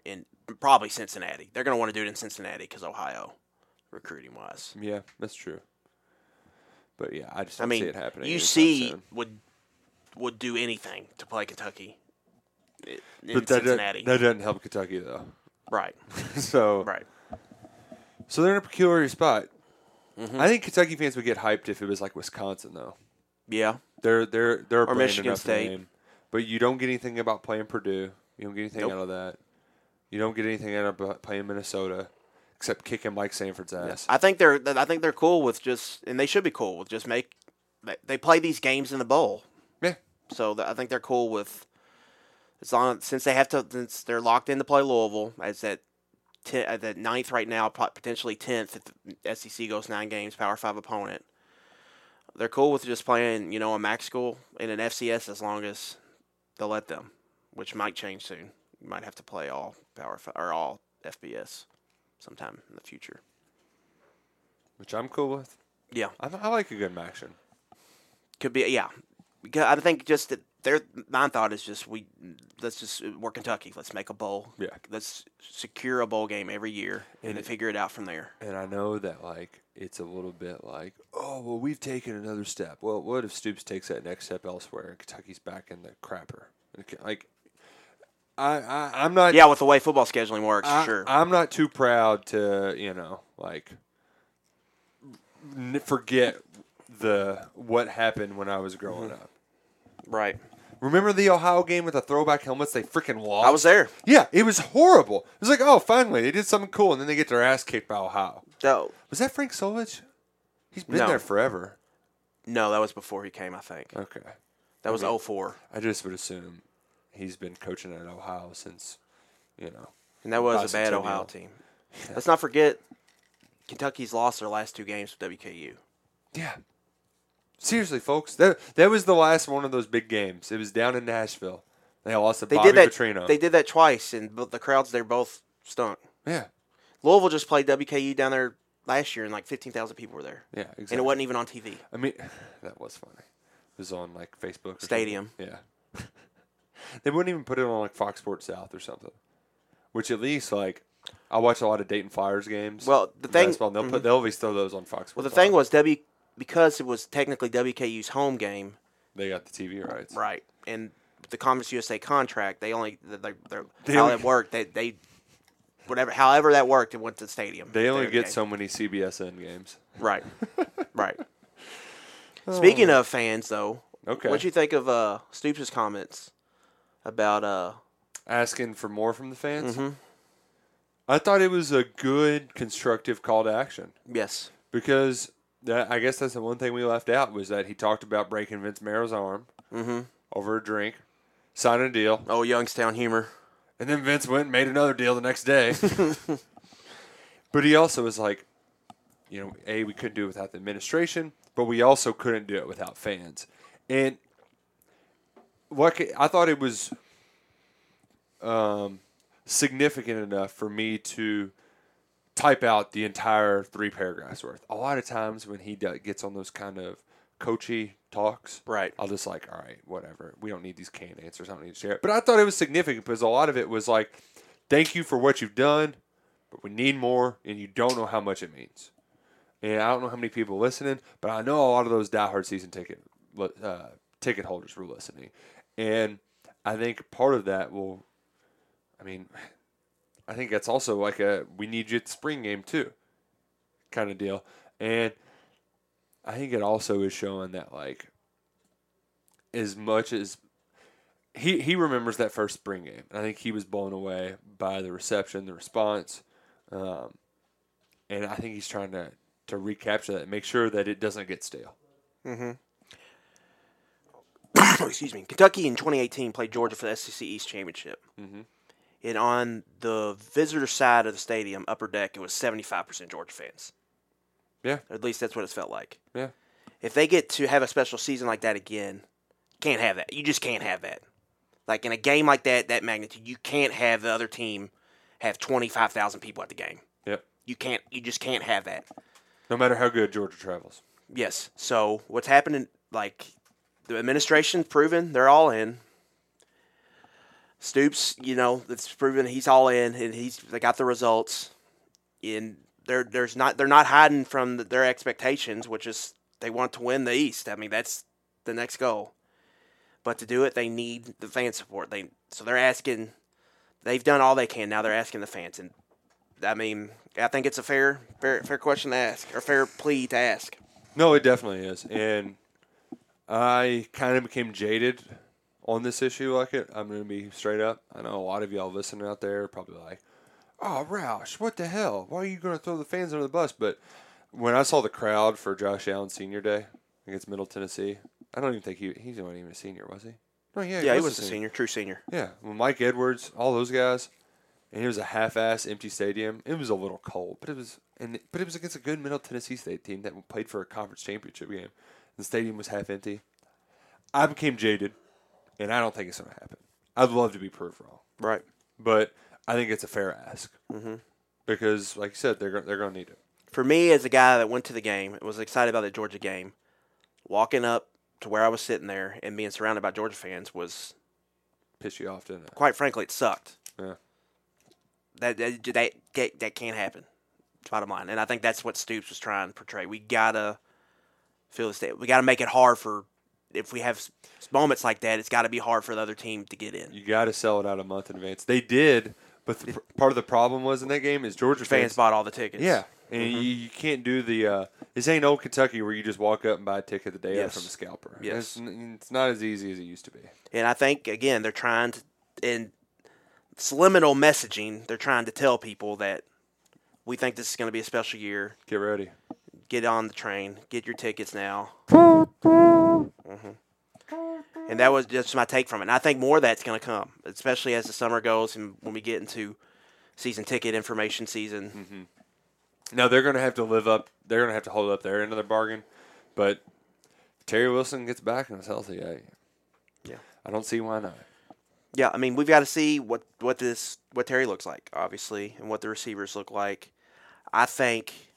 Speaker 8: in probably Cincinnati. They're going to want to do it in Cincinnati because Ohio, recruiting wise.
Speaker 7: Yeah, that's true. But yeah, I just don't
Speaker 8: I mean,
Speaker 7: see it happening.
Speaker 8: U C would would do anything to play Kentucky in
Speaker 7: but that
Speaker 8: Cincinnati.
Speaker 7: Does, that doesn't help Kentucky though.
Speaker 8: Right.
Speaker 7: so
Speaker 8: right.
Speaker 7: So they're in a peculiar spot.
Speaker 8: Mm-hmm.
Speaker 7: I think Kentucky fans would get hyped if it was like Wisconsin though.
Speaker 8: Yeah.
Speaker 7: They're they're they're
Speaker 8: or Michigan State.
Speaker 7: Name, but you don't get anything about playing Purdue. You don't get anything
Speaker 8: nope.
Speaker 7: out of that. You don't get anything out of playing Minnesota, except kicking Mike Sanford's ass.
Speaker 8: I think they're I think they're cool with just, and they should be cool with just make. They play these games in the bowl.
Speaker 7: Yeah.
Speaker 8: So I think they're cool with. It's on since they have to since they're locked in to play Louisville as that. Ten, at the ninth right now, potentially tenth if the S E C goes nine games, Power Five opponent. They're cool with just playing, you know, a MAC school in an F C S as long as they'll let them, which might change soon. You might have to play all Power Five or all F B S sometime in the future.
Speaker 7: Which I'm cool with.
Speaker 8: Yeah,
Speaker 7: I, I like a good action.
Speaker 8: Could be, yeah. Because I think just that their my thought is just we let's just we're Kentucky. Let's make a bowl.
Speaker 7: Yeah.
Speaker 8: Let's secure a bowl game every year and, and then figure it out from there.
Speaker 7: And I know that like it's a little bit like, oh well, we've taken another step. Well, what if Stoops takes that next step elsewhere and Kentucky's back in the crapper? Like, I, I I'm not.
Speaker 8: Yeah, with the way football scheduling works,
Speaker 7: I,
Speaker 8: sure.
Speaker 7: I'm not too proud to you know like n- forget the what happened when I was growing
Speaker 8: mm-hmm.
Speaker 7: up.
Speaker 8: Right.
Speaker 7: Remember the Ohio game with the throwback helmets? They freaking lost.
Speaker 8: I was there.
Speaker 7: Yeah, it was horrible. It was like, oh, finally, they did something cool, and then they get their ass kicked by Ohio.
Speaker 8: No.
Speaker 7: Was that Frank Solich? He's been
Speaker 8: No.
Speaker 7: there forever.
Speaker 8: No, that was before he came, I think.
Speaker 7: Okay.
Speaker 8: That was
Speaker 7: I mean,
Speaker 8: oh four.
Speaker 7: I just would assume he's been coaching at Ohio since, you know.
Speaker 8: And that was a bad Ohio team. Yeah. Let's not forget, Kentucky's lost their last two games with W K U.
Speaker 7: Yeah. Seriously, folks, that that was the last one of those big games. It was down in Nashville. They lost to
Speaker 8: They
Speaker 7: Bobby
Speaker 8: did that.
Speaker 7: Petrino.
Speaker 8: They did that twice, and both the crowds there both stunk.
Speaker 7: Yeah.
Speaker 8: Louisville just played W K U down there last year, and like fifteen thousand people were there.
Speaker 7: Yeah, exactly.
Speaker 8: And it wasn't even on T V.
Speaker 7: I mean, that was funny. It was on like Facebook. Or
Speaker 8: Stadium.
Speaker 7: Something. Yeah. They wouldn't even put it on like Fox Sports South or something. Which at least like I watch a lot of Dayton Flyers games.
Speaker 8: Well, the thing
Speaker 7: basketball, and they'll
Speaker 8: mm-hmm.
Speaker 7: put they'll always throw those on Fox Sports.
Speaker 8: Well, the
Speaker 7: South.
Speaker 8: thing was W because it was technically W K U's home game.
Speaker 7: They got the T V rights.
Speaker 8: Right, and the Conference U S A contract, they only they
Speaker 7: they
Speaker 8: how
Speaker 7: only,
Speaker 8: it worked. They they whatever however that worked, it went to the stadium.
Speaker 7: They only get
Speaker 8: game.
Speaker 7: so many C B S N games.
Speaker 8: Right, right. Speaking of fans, though,
Speaker 7: okay,
Speaker 8: what'd you think of uh, Stoops' comments about uh,
Speaker 7: asking for more from the fans?
Speaker 8: Mm-hmm.
Speaker 7: I thought it was a good, constructive call to action.
Speaker 8: Yes,
Speaker 7: because that, I guess that's the one thing we left out was that he talked about breaking Vince Marrow's arm
Speaker 8: mm-hmm.
Speaker 7: over a drink, signing a deal.
Speaker 8: Oh, Youngstown humor.
Speaker 7: And then Vince went and made another deal the next day. But he also was like, you know, A, we couldn't do it without the administration, but we also couldn't do it without fans. And like, I thought it was um, significant enough for me to type out the entire three paragraphs worth. A lot of times when he gets on those kind of coachy talks,
Speaker 8: right,
Speaker 7: I'll just like, all right, whatever. We don't need these canned answers. I don't need to share it. But I thought it was significant because a lot of it was like, thank you for what you've done, but we need more, and you don't know how much it means. And I don't know how many people are listening, but I know a lot of those diehard season ticket uh, ticket holders were listening. And I think part of that will, I mean, I think that's also like a we need you at the spring game too kind of deal. And I think it also is showing that like as much as he he remembers that first spring game. I think he was blown away by the reception, the response. Um, and I think he's trying to, to recapture that and make sure that it doesn't get stale.
Speaker 8: Mm-hmm. Excuse me. Kentucky in twenty eighteen played Georgia for the S E C East Championship.
Speaker 7: Mm-hmm.
Speaker 8: And on the visitor side of the stadium, upper deck, it was seventy-five percent Georgia fans.
Speaker 7: Yeah.
Speaker 8: Or at least that's what it felt like.
Speaker 7: Yeah.
Speaker 8: If they get to have a special season like that again, can't have that. You just can't have that. Like in a game like that, that magnitude, you can't have the other team have twenty-five thousand people at the game.
Speaker 7: Yep.
Speaker 8: You can't. You just can't have that.
Speaker 7: No matter how good Georgia travels.
Speaker 8: Yes. So what's happening, like the administration's proven they're all in. Stoops, you know, it's proven he's all in, and he's they got the results. And they're there's not they're not hiding from the, their expectations, which is they want to win the East. I mean, that's the next goal. But to do it, they need the fan support. They so they're asking. They've done all they can. Now they're asking the fans, and I mean, I think it's a fair fair fair question to ask, or fair plea to ask.
Speaker 7: No, it definitely is, and I kind of became jaded on this issue. Like it, I'm going to be straight up. I know a lot of y'all listening out there are probably like, "Oh, Roush, what the hell? Why are you going to throw the fans under the bus?" But when I saw the crowd for Josh Allen's senior day against Middle Tennessee, I don't even think he he wasn't even a senior, was he? No, yeah, he
Speaker 8: yeah,
Speaker 7: was,
Speaker 8: he was
Speaker 7: a
Speaker 8: a
Speaker 7: senior.
Speaker 8: senior, true senior.
Speaker 7: Yeah, well, Mike Edwards, all those guys, and it was a half-ass empty stadium. It was a little cold, but it was, and but it was against a good Middle Tennessee State team that played for a conference championship game. The stadium was half empty. I became jaded, and I don't think it's going to happen. I'd love to be proved wrong,
Speaker 8: Right.
Speaker 7: but I think it's a fair ask
Speaker 8: Mm-hmm.
Speaker 7: because, like you said, they're go- they're going to need it.
Speaker 8: For me, as a guy that went to the game and was excited about the Georgia game, walking up to where I was sitting there and being surrounded by Georgia fans was,
Speaker 7: Piss you off, didn't it?
Speaker 8: quite frankly, it sucked.
Speaker 7: Yeah.
Speaker 8: That that that, that, that can't happen. Bottom line, and I think that's what Stoops was trying to portray. We gotta feel the state. We gotta make it hard for. If we have moments like that, it's got to be hard for the other team to get in.
Speaker 7: You got to sell it out a month in advance. They did, but the, part of the problem was in that game is Georgia
Speaker 8: Fans
Speaker 7: fans
Speaker 8: bought all the tickets.
Speaker 7: Yeah, and
Speaker 8: Mhm.
Speaker 7: you, you can't do the. Uh, this ain't old Kentucky where you just walk up and buy a ticket the day
Speaker 8: Yes.
Speaker 7: of from a scalper.
Speaker 8: Yes.
Speaker 7: It's, n- it's not as easy as it used to be.
Speaker 8: And I think, again, they're trying to, in subliminal messaging, they're trying to tell people that we think this is going to be a special year.
Speaker 7: Get ready.
Speaker 8: Get on the train. Get your tickets now. Mm-hmm. And that was just my take from it. And I think more of that's going to come, especially as the summer goes and when we get into season ticket information season.
Speaker 7: Mm-hmm. Now, they're going to have to live up. They're going to have to hold up their end of the bargain. But if Terry Wilson gets back and is healthy, I,
Speaker 8: Yeah.
Speaker 7: I don't see why not.
Speaker 8: Yeah, I mean, we've got to see what, what this what Terry looks like, obviously, and what the receivers look like. I think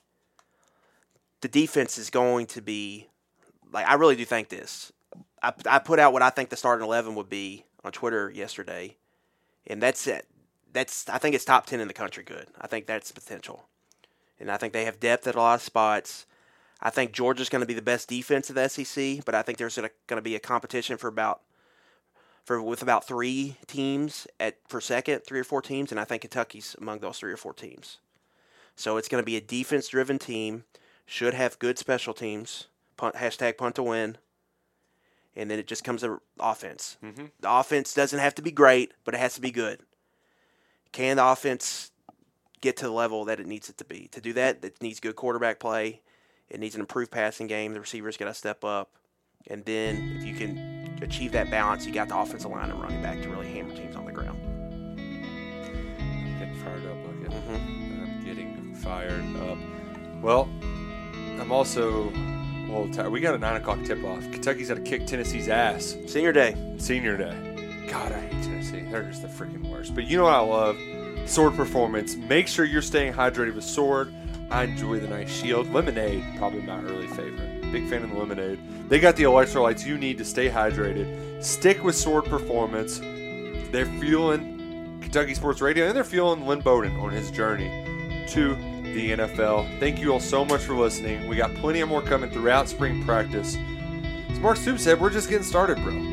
Speaker 8: the defense is going to be like I really do think this. I I put out what I think the starting eleven would be on Twitter yesterday, and that's it. That's I think it's top ten in the country. Good. I think that's potential, and I think they have depth at a lot of spots. I think Georgia's going to be the best defense of the S E C, but I think there's going to be a competition for about. For with about three teams at per second, three or four teams, and I think Kentucky's among those three or four teams. So it's going to be a defense-driven team. Should have good special teams. Punt, hashtag punt to win. And then it just comes to offense.
Speaker 7: Mm-hmm.
Speaker 8: The offense doesn't have to be great, but it has to be good. Can the offense get to the level that it needs it to be? To do that, it needs good quarterback play. It needs an improved passing game. The receivers got to step up. And then if you can achieve that balance, you got the offensive line and running back to really hammer teams on the ground.
Speaker 7: I'm getting fired up. Look at
Speaker 8: Mm-hmm.
Speaker 7: I'm getting fired up. Well, I'm also a little tired. We got a nine o'clock tip-off. Kentucky's got to kick Tennessee's ass.
Speaker 8: Senior day.
Speaker 7: Senior day. God, I hate Tennessee. They're just the freaking worst. But you know what I love? Sword Performance. Make sure you're staying hydrated with Sword. I enjoy the nice shield. Lemonade, probably my early favorite. Big fan of the lemonade. They got the electrolytes you need to stay hydrated. Stick with Sword Performance. They're fueling Kentucky Sports Radio, and they're fueling Lynn Bowden on his journey to the N F L. Thank you all so much for listening. We got plenty of more coming throughout spring practice. As Mark Stoops said, we're just getting started, bro.